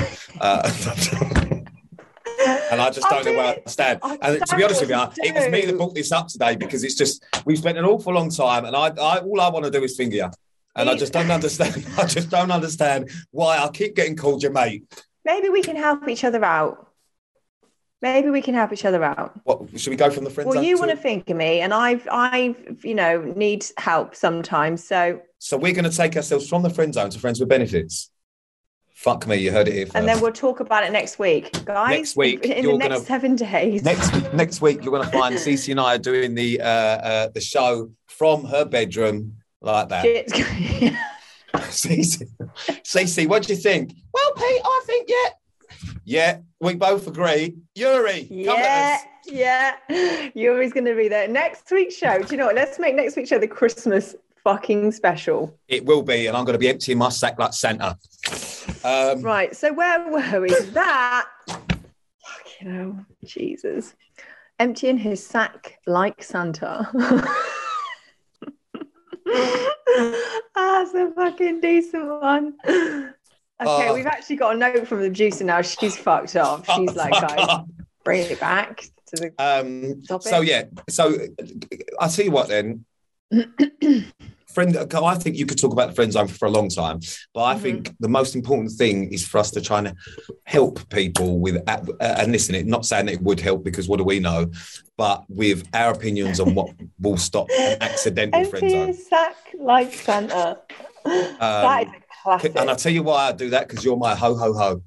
And I just don't know where I stand. And to be honest with you, it was me that brought this up today, because it's just, we've spent an awful long time and I all I want to do is finger you. And I just don't understand. I just don't understand why I keep getting called your mate. Maybe we can help each other out. What, should we go from the friend zone? Well, you want to think of me, and I need help sometimes. So we're going to take ourselves from the friend zone to friends with benefits. Fuck me, you heard it here first. And then we'll talk about it next week, guys. Next week, in the next 7 days. Next week, you're going to find Cece and I are doing the show from her bedroom like that. Cece, what do you think? Well, Pete, I think yeah, we both agree. Yuri, come at us. Yeah, Yuri's going to be there. Next week's show, do you know what? Let's make next week's show the Christmas fucking special. It will be, and I'm going to be emptying my sack like Santa. Right, so where were we? That, fucking hell, Jesus. Emptying his sack like Santa. That's a fucking decent one. Okay, we've actually got a note from the producer now. She's fucked up. She's like, guys, bring it back to the topic. So I'll tell you what then. I think you could talk about the friend zone for a long time, but I think the most important thing is for us to try and help people with, and listen, it not saying that it would help, because what do we know, but with our opinions on what will stop an accidental friend zone. Sack like Santa. That is a classic. And I'll tell you why I do that, because you're my ho ho ho.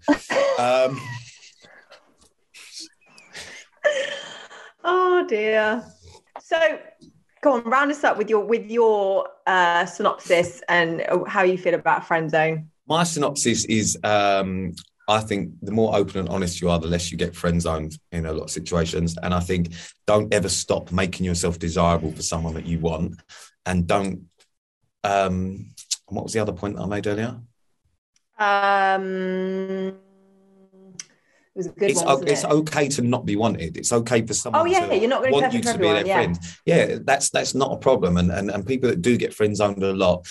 Oh dear. So go on, round us up with your synopsis and how you feel about friend zone. My synopsis is, I think the more open and honest you are, the less you get friend zoned in a lot of situations. And I think don't ever stop making yourself desirable for someone that you want. And don't, what was the other point that I made earlier? It was a good one, it's okay to not be wanted. It's okay for someone you're not going want you to be their friend. Yeah, that's not a problem. And people that do get friend zoned a lot,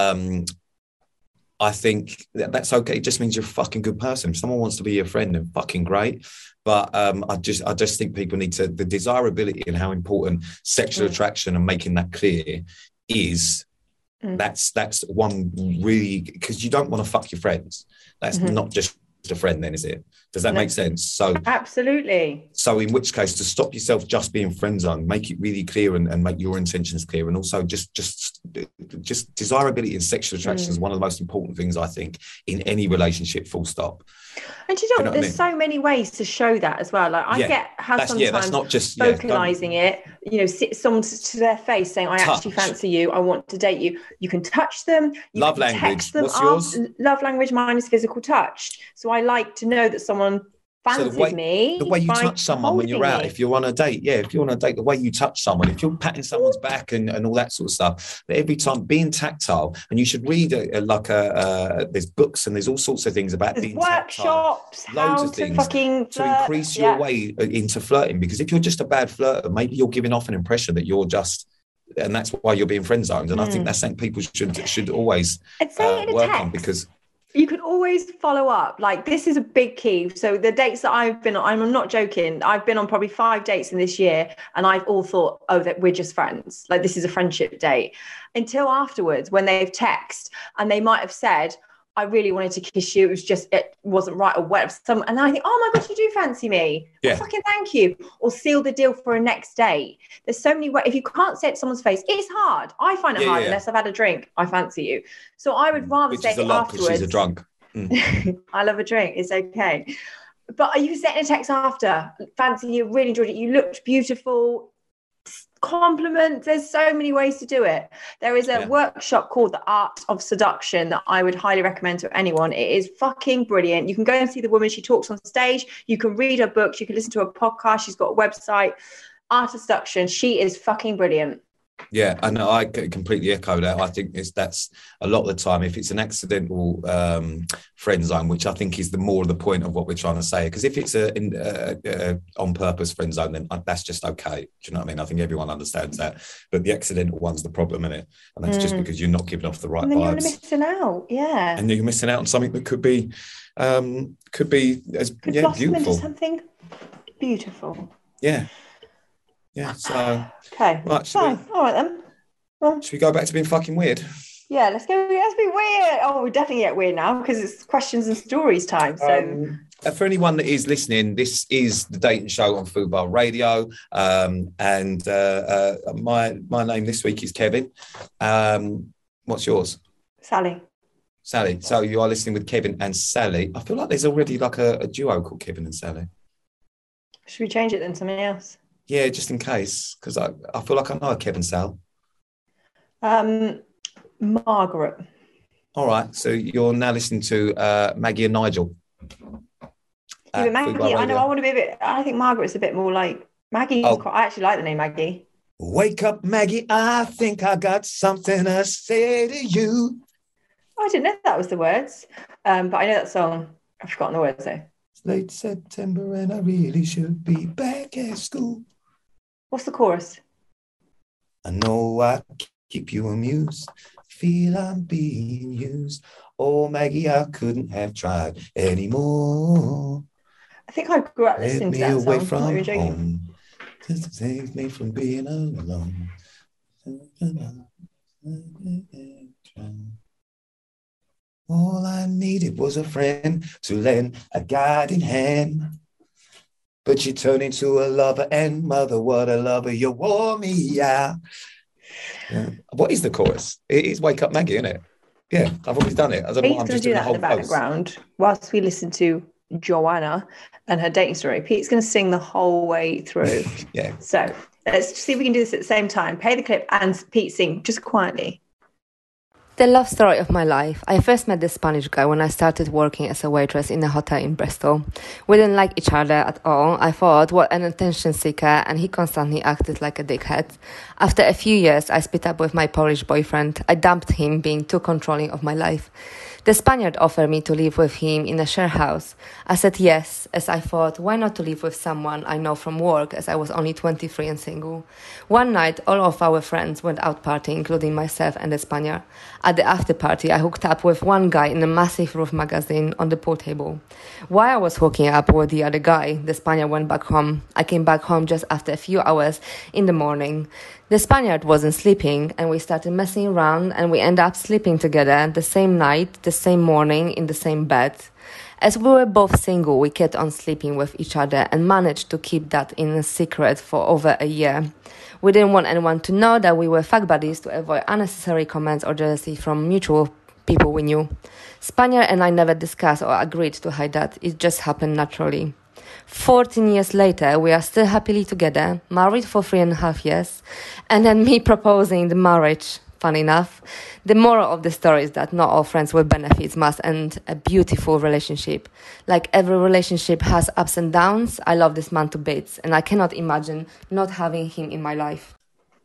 I think that's okay. It just means you're a fucking good person. If someone wants to be your friend, then fucking great. But I just think people need to, the desirability and how important sexual attraction and making that clear is. That's one really, because you don't want to fuck your friends. That's not just a friend then, is it? Does that make sense? So absolutely. So in which case, to stop yourself just being friend zone, make it really clear and make your intentions clear. And also just desirability and sexual attraction is one of the most important things, I think, in any relationship, full stop. And you know there's so many ways to show that as well. Like I get how sometimes that's not just vocalizing it, someone to their face saying, I actually fancy you, I want to date you. You can touch them. You love can language. Text them. What's yours? Love language, mine is physical touch. So I like to know that someone fancies me. The way you touch someone when you're out, if you're on a date, the way you touch someone, if you're patting someone's back and all that sort of stuff, but every time being tactile, and you should read there's books and there's all sorts of things about being workshops, tactile, loads of things to increase your way into flirting, because if you're just a bad flirter, maybe you're giving off an impression that you're just, and that's why you're being friend zoned. And I think that's something people should always work on, because you could always follow up. Like, this is a big key. So the dates that I've been on, I'm not joking, I've been on probably 5 dates in this year, and I've all thought, that we're just friends. Like, this is a friendship date. Until afterwards, when they've texted and they might have said, I really wanted to kiss you, it wasn't right or whatever. And then I think, oh my gosh, you do fancy me. Yeah. Well, fucking thank you. Or seal the deal for a next date. There's so many ways. If you can't say it to someone's face, it's hard. I find it hard unless I've had a drink. I fancy you. So I would rather say afterwards. She's a drunk. I love a drink. It's okay. But you sent a text after, fancy you, really enjoyed it. You looked beautiful. compliments. There's so many ways to do it. There is a workshop called The Art of Seduction that I would highly recommend to anyone. It is fucking brilliant. You can go and see the woman. She talks on stage. You can read her books. You can listen to her podcast. She's got a website, Art of Seduction. She is fucking brilliant. Yeah, and I completely echo that. I think that's a lot of the time, if it's an accidental friend zone, which I think is the more the point of what we're trying to say. Because if it's a on purpose friend zone, then that's just okay. Do you know what I mean? I think everyone understands that. But the accidental one's the problem, isn't it? And that's just because you're not giving off the right and then vibes. You're missing out, yeah. And you're missing out on something that could be beautiful. Into something beautiful. Yeah. Yeah, so... Okay, right, fine. All right, then. Well, should we go back to being fucking weird? Yeah, let's go. Let's be weird. Oh, we definitely get weird now because it's questions and stories time. So... for anyone that is listening, this is the Dating Show on Fubar Radio. And my name this week is Kevin. What's yours? Sally. So you are listening with Kevin and Sally. I feel like there's already like a duo called Kevin and Sally. Should we change it then to something else? Yeah, just in case, because I feel like I know a Kevin Sal. Margaret. All right, so you're now listening to Maggie and Nigel. Yeah, but Maggie, I know I want to be a bit... I think Margaret's a bit more like... Maggie, I actually like the name Maggie. Wake up, Maggie, I think I got something to say to you. I didn't know that was the words, but I know that song. I've forgotten the words though. It's late September and I really should be back at school. What's the chorus? I know I keep you amused. Feel I'm being used. Oh, Maggie, I couldn't have tried anymore. I think I grew up listening to that song. Let me away from home. Just to save me from being alone. All I needed was a friend to lend a guiding hand. But you turned into a lover and mother. What a lover, you wore me out. Yeah. What is the chorus? It is Wake Up Maggie, isn't it? Yeah, I've always done it. I don't know what I'm just doing the whole Pete's going to do that in the background whilst we listen to Joanna and her dating story. Pete's going to sing the whole way through. Yeah. So let's see if we can do this at the same time. Play the clip and Pete sing just quietly. The love story of my life. I first met this Spanish guy when I started working as a waitress in a hotel in Bristol. We didn't like each other at all. I thought, what an attention seeker, and he constantly acted like a dickhead. After a few years, I split up with my Polish boyfriend. I dumped him, being too controlling of my life. The Spaniard offered me to live with him in a share house. I said yes, as I thought, why not to live with someone I know from work, as I was only 23 and single. One night, all of our friends went out partying, including myself and the Spaniard. At the after party, I hooked up with one guy in a massive roof magazine on the pool table. While I was hooking up with the other guy, the Spaniard went back home. I came back home just after a few hours in the morning. The Spaniard wasn't sleeping, and we started messing around, and we ended up sleeping together the same night, the same morning, in the same bed. As we were both single, we kept on sleeping with each other and managed to keep that in a secret for over a year. We didn't want anyone to know that we were fuck buddies to avoid unnecessary comments or jealousy from mutual people we knew. Spaniard and I never discussed or agreed to hide that. It just happened naturally. 14 years later, we are still happily together, married for 3.5 years, and then me proposing the marriage. Fun enough. The moral of the story is that not all friends with benefits must end a beautiful relationship. Like every relationship has ups and downs, I love this man to bits, and I cannot imagine not having him in my life.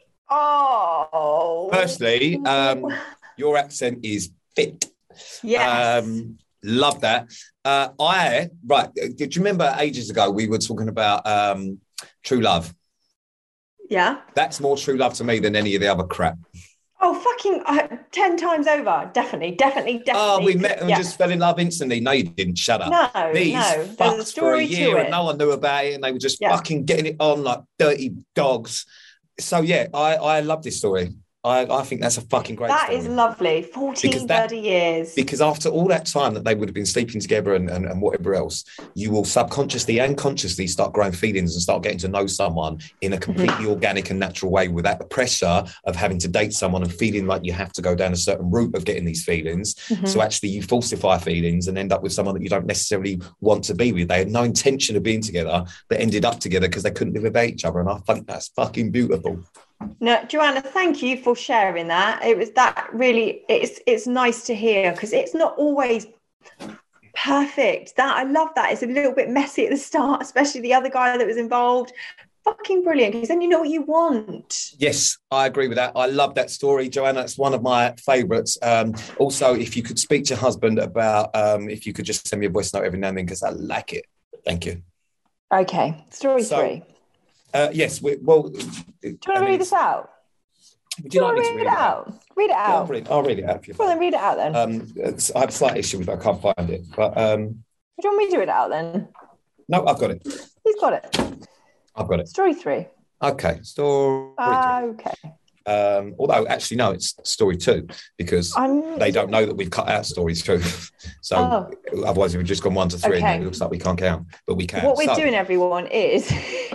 Oh. Firstly, your accent is fit. Yes. Love that. Do you remember ages ago we were talking about true love? Yeah. That's more true love to me than any of the other crap. Oh, fucking 10 times over. Definitely. Oh, we met and just fell in love instantly. No, you didn't. Shut up. No, These There's a fucks for a year and no one knew about it and they were just fucking getting it on like dirty dogs. So, yeah, I love this story. I think that's a fucking great That story. is lovely. 30 years. Because after all that time that they would have been sleeping together and whatever else, you will subconsciously and consciously start growing feelings and start getting to know someone in a completely organic and natural way without the pressure of having to date someone and feeling like you have to go down a certain route of getting these feelings. So actually you falsify feelings and end up with someone that you don't necessarily want to be with. They had no intention of being together, but ended up together because they couldn't live without each other. And I think that's fucking beautiful. No, Joanna, thank you for sharing that. It was that really, it's nice to hear because it's not always perfect. That I love that. It's a little bit messy at the start, especially the other guy that was involved. Fucking brilliant, because then you know what you want. Yes, I agree with that. I love that story, Joanna. It's one of my favourites. Also, if you could speak to your husband about if you could just send me a voice note every now and then, because I like it. Thank you. Okay, story 3. Yes. Do you want to read this out? Would you like me to read it out? Read it out. Yeah, I'll read it out for you. Well, then read it out then. I have a slight issue with it. I can't find it. But do you want me to read it out then? No, I've got it. He's got it. I've got it. Story 3. Okay. Story 3. Okay. Although, actually, no, it's story 2 because they don't know that we've cut out story 2. So otherwise, we've just gone 1 to 3 and it looks like we can't count, but we can. What we're doing, everyone, is...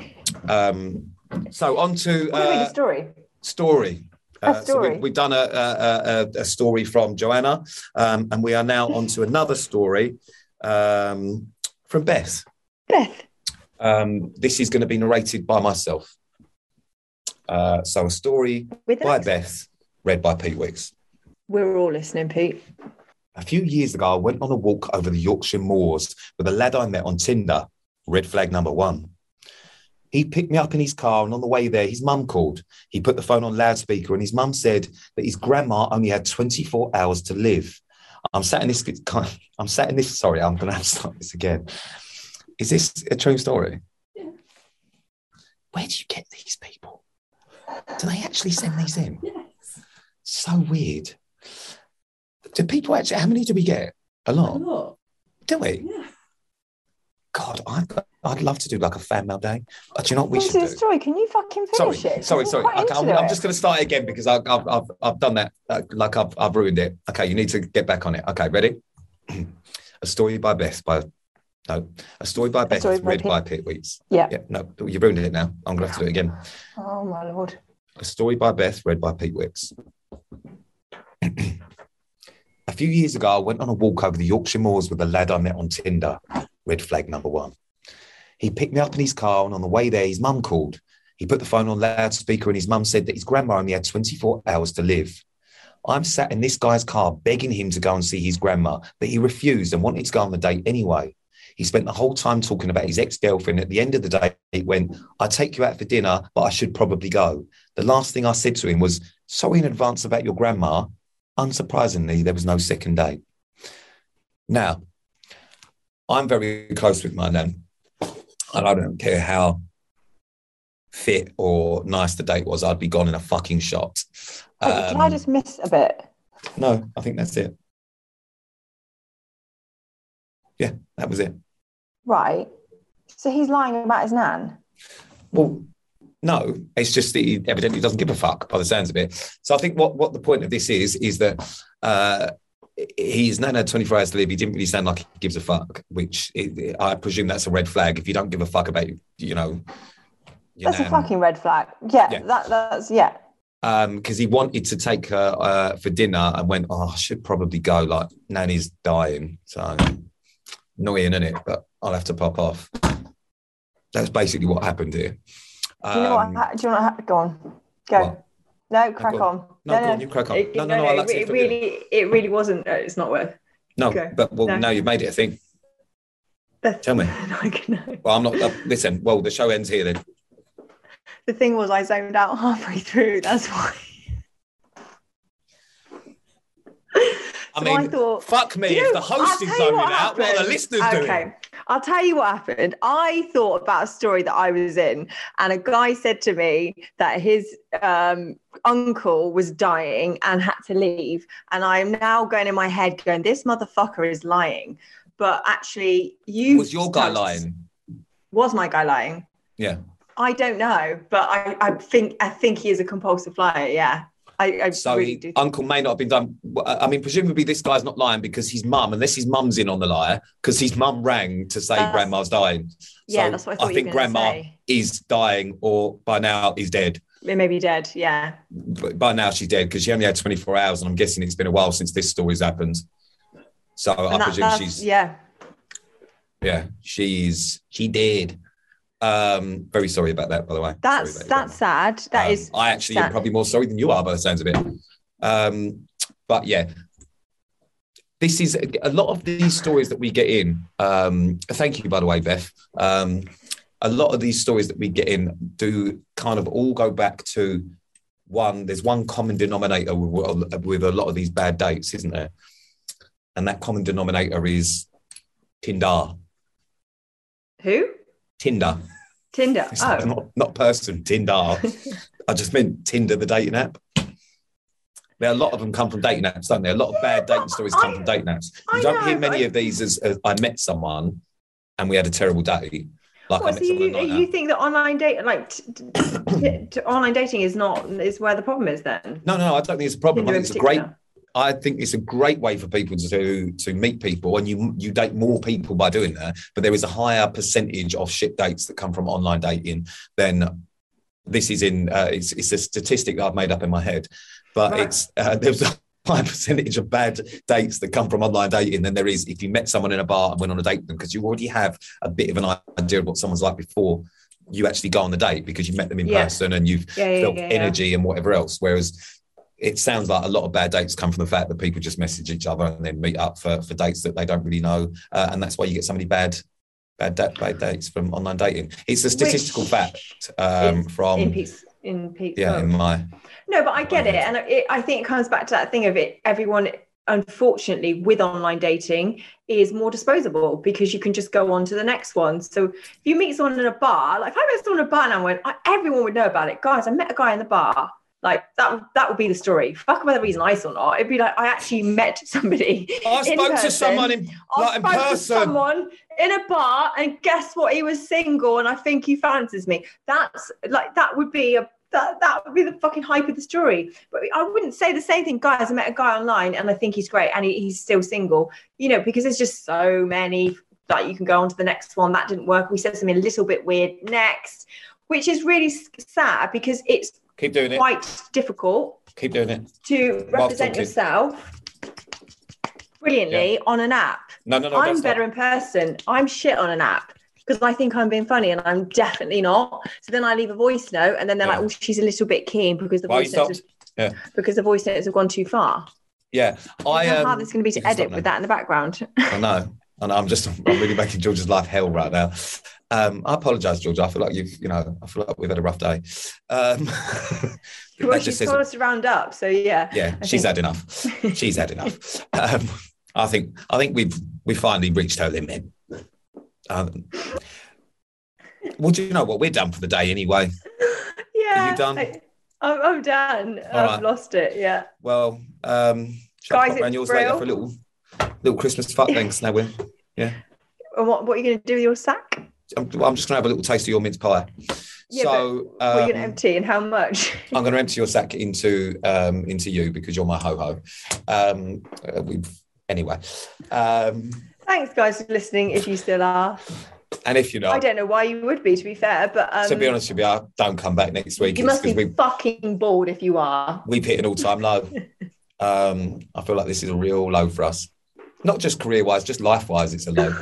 so on to... read a story. Story. So we've done a story from Joanna, and we are now on to another story from Beth. This is going to be narrated by myself. So a story by Beth, read by Pete Wicks. We're all listening, Pete. A few years ago, I went on a walk over the Yorkshire moors with a lad I met on Tinder, red flag number 1. He picked me up in his car, and on the way there, his mum called. He put the phone on loudspeaker, and his mum said that his grandma only had 24 hours to live. Sorry, I'm going to have to start this again. Is this a true story? Yeah. Where do you get these people? Do they actually send these in? Yes. So weird. Do people actually, how many do we get? A lot. A lot. Do we? Yeah. God, I'd love to do like a fan mail day. Do you know what we should do? Story. Can you fucking finish it? Sorry. Okay, I'm just going to start again because I've done that. I've ruined it. Okay, you need to get back on it. Okay, ready? A story by Beth read by Pete Wicks. Yeah. No, you ruined it now. I'm going to have to do it again. Oh my Lord. A story by Beth read by Pete Wicks. A few years ago, I went on a walk over the Yorkshire moors with a lad I met on Tinder. Red flag number 1. He picked me up in his car, and on the way there, his mum called. He put the phone on loudspeaker, and his mum said that his grandma only had 24 hours to live. I'm sat in this guy's car begging him to go and see his grandma, but he refused and wanted to go on the date anyway. He spent the whole time talking about his ex-girlfriend. At the end of the day, it went, I'll take you out for dinner, but I should probably go. The last thing I said to him was, sorry in advance about your grandma. Unsurprisingly, there was no second date. Now, I'm very close with my nan, and I don't care how fit or nice the date was, I'd be gone in a fucking shot. Can I just miss a bit? No, I think that's it. Yeah, that was it. Right. So he's lying about his nan? Well, no, it's just that he evidently doesn't give a fuck by the sounds of it. So I think what the point of this is that he's now had 24 hours to live. He didn't really sound like he gives a fuck, which I presume that's a red flag. If you don't give a fuck about, that's a fucking red flag. Yeah. That's. Because he wanted to take her for dinner and went, I should probably go. Like, Nanny's dying. So annoying, isn't it? But I'll have to pop off. That's basically what happened here. Do you know what? Do you want to go on? Go. What? No, crack on. No, you crack on. It really wasn't. It's not worth. No, but now you've made it a thing. Tell me. Well, I'm not. Listen. Well, the show ends here then. The thing was, I zoned out halfway through. That's why. I thought, fuck me if the host is zoning out. What are the listeners doing? Okay, I'll tell you what happened. I thought about a story that I was in, and a guy said to me that his uncle was dying and had to leave. And I'm now going in my head going, this motherfucker is lying. But actually, was your guy lying? Was my guy lying? Yeah. I don't know, but I think he is a compulsive liar. Yeah, So really do. Uncle may not have been done. I mean, presumably this guy's not lying because his mum, unless his mum's in on the lie, because his mum rang to say grandma's dying. Yeah, so that's what I thought I think you were gonna grandma say. is dying, or by now is dead. It may be dead, yeah. But by now she's dead because she only had 24 hours, and I'm guessing it's been a while since this story's happened. So I presume she's she did. Very sorry about that, by the way. That's sad. That is. I actually am probably more sorry than you are by the sounds of it. But yeah, this is a lot of these stories that we get in. Thank you, by the way, Beth. A lot of these stories that we get in do kind of all go back to one. There's one common denominator with a lot of these bad dates, isn't there? And that common denominator is Tinder. Who? Tinder. It's not person, Tinder. I just meant Tinder, the dating app. There are a lot of them come from dating apps, don't there? A lot of bad dating stories come from dating apps. You don't hear many of these as I met someone and we had a terrible date. You think that online dating, online dating is where the problem is then? No, I don't think it's a problem. I think it's a great way for people to meet people, and you date more people by doing that. But there is a higher percentage of shit dates that come from online dating than this is in. It's a statistic that I've made up in my head, but right. There's a high percentage of bad dates that come from online dating than there is if you met someone in a bar and went on a date with them, because you already have a bit of an idea of what someone's like before you actually go on the date, because you've met them in person and you've felt energy and whatever else. Whereas it sounds like a lot of bad dates come from the fact that people just message each other and then meet up for dates that they don't really know. And that's why you get so many bad dates from online dating. It's a statistical fact in my... No, but I get it. And I think it comes back to that thing of it. Everyone, unfortunately, with online dating is more disposable because you can just go on to the next one. So if you meet someone in a bar, like if I met someone in a bar now, everyone would know about it. Guys, I met a guy in the bar. Like that would be the story. Fuck about the reason I saw not. It'd be like I actually met somebody. I spoke to someone in person. Someone in a bar, and guess what? He was single, and I think he fancies me. That's like that would be the fucking hype of the story. But I wouldn't say the same thing. Guys, I met a guy online, and I think he's great, and he's still single. You know, because there's just so many. Like you can go on to the next one. That didn't work. We said something a little bit weird next, which is really sad because it's. Keep doing it. Quite difficult. Keep doing it. To represent yourself brilliantly on an app. No. I'm better in person. I'm shit on an app because I think I'm being funny and I'm definitely not. So then I leave a voice note and then they're like, "Oh, she's a little bit keen because the voice notes have gone too far." Yeah, how hard it's going to be to edit with that in the background. I know. I'm really making George's life hell right now. I apologise, George. I feel like I feel like we've had a rough day. Well, she's told us to round up, so yeah. Yeah, she's had enough. She's had enough. I think we've finally reached her limit. Well, do you know what? We're done for the day anyway. Yeah. Are you done? I'm done. I've lost it. Yeah. Well, shall I pop around yours later for a little Christmas fuck thanks now, Will? Yeah. And what are you going to do with your sack? I'm just going to have a little taste of your mince pie. Yeah, so what are you going to empty and how much? I'm going to empty your sack into you because you're my ho-ho. Anyway. Thanks, guys, for listening, if you still are. And if you're not. I don't know why you would be, to be fair. But to be honest with you, don't come back next week. You must be fucking bored if you are. We've hit an all-time low. I feel like this is a real low for us. Not just career-wise, just life-wise, it's a low.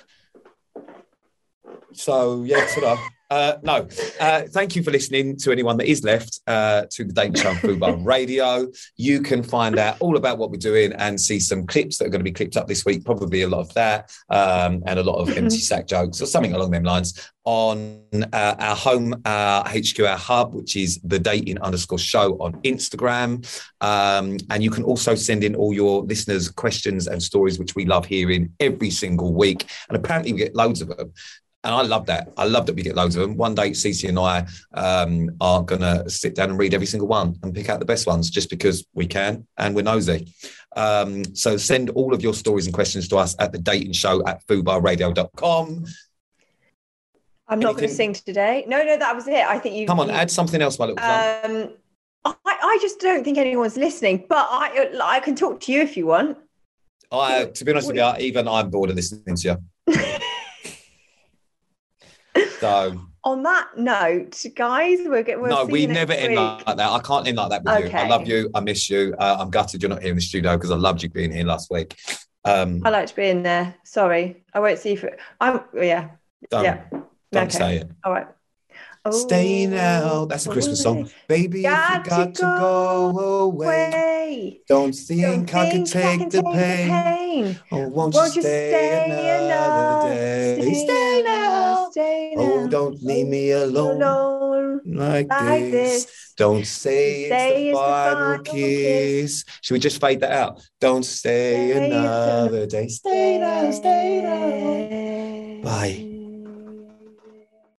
So, yeah, thank you for listening to anyone that is left to the Dating Show on Fubar Radio. You can find out all about what we're doing and see some clips that are going to be clipped up this week, probably a lot of that and a lot of empty sack jokes or something along them lines on our home, our HQ, our hub, which is the dating_show on Instagram. And you can also send in all your listeners' questions and stories, which we love hearing every single week. And apparently we get loads of them. And I love that. I love that we get loads of them. One day, Cece and I are going to sit down and read every single one and pick out the best ones just because we can and we're nosy. So send all of your stories and questions to us at thedatingShow@fubarradio.com. I'm not going to sing today. No, that was it. I think you... Come on, add something else, my little I just don't think anyone's listening, but I can talk to you if you want. To be honest with you, even I'm bored of listening to you. So on that note, guys, we never end like that. I can't end like that with you. I love you. I miss you. I'm gutted you're not here in the studio because I loved you being here last week. I liked being there. Sorry, I won't see you for. Don't say it. All right. Stay now. That's a Christmas song. Baby, if you got to go away, don't think I can take the pain. Oh, won't you stay another day? Stay now. Oh, don't leave me alone like this. Don't say it's the final kiss. Should we just fade that out? Don't stay another day. Stay now. Stay now. Bye.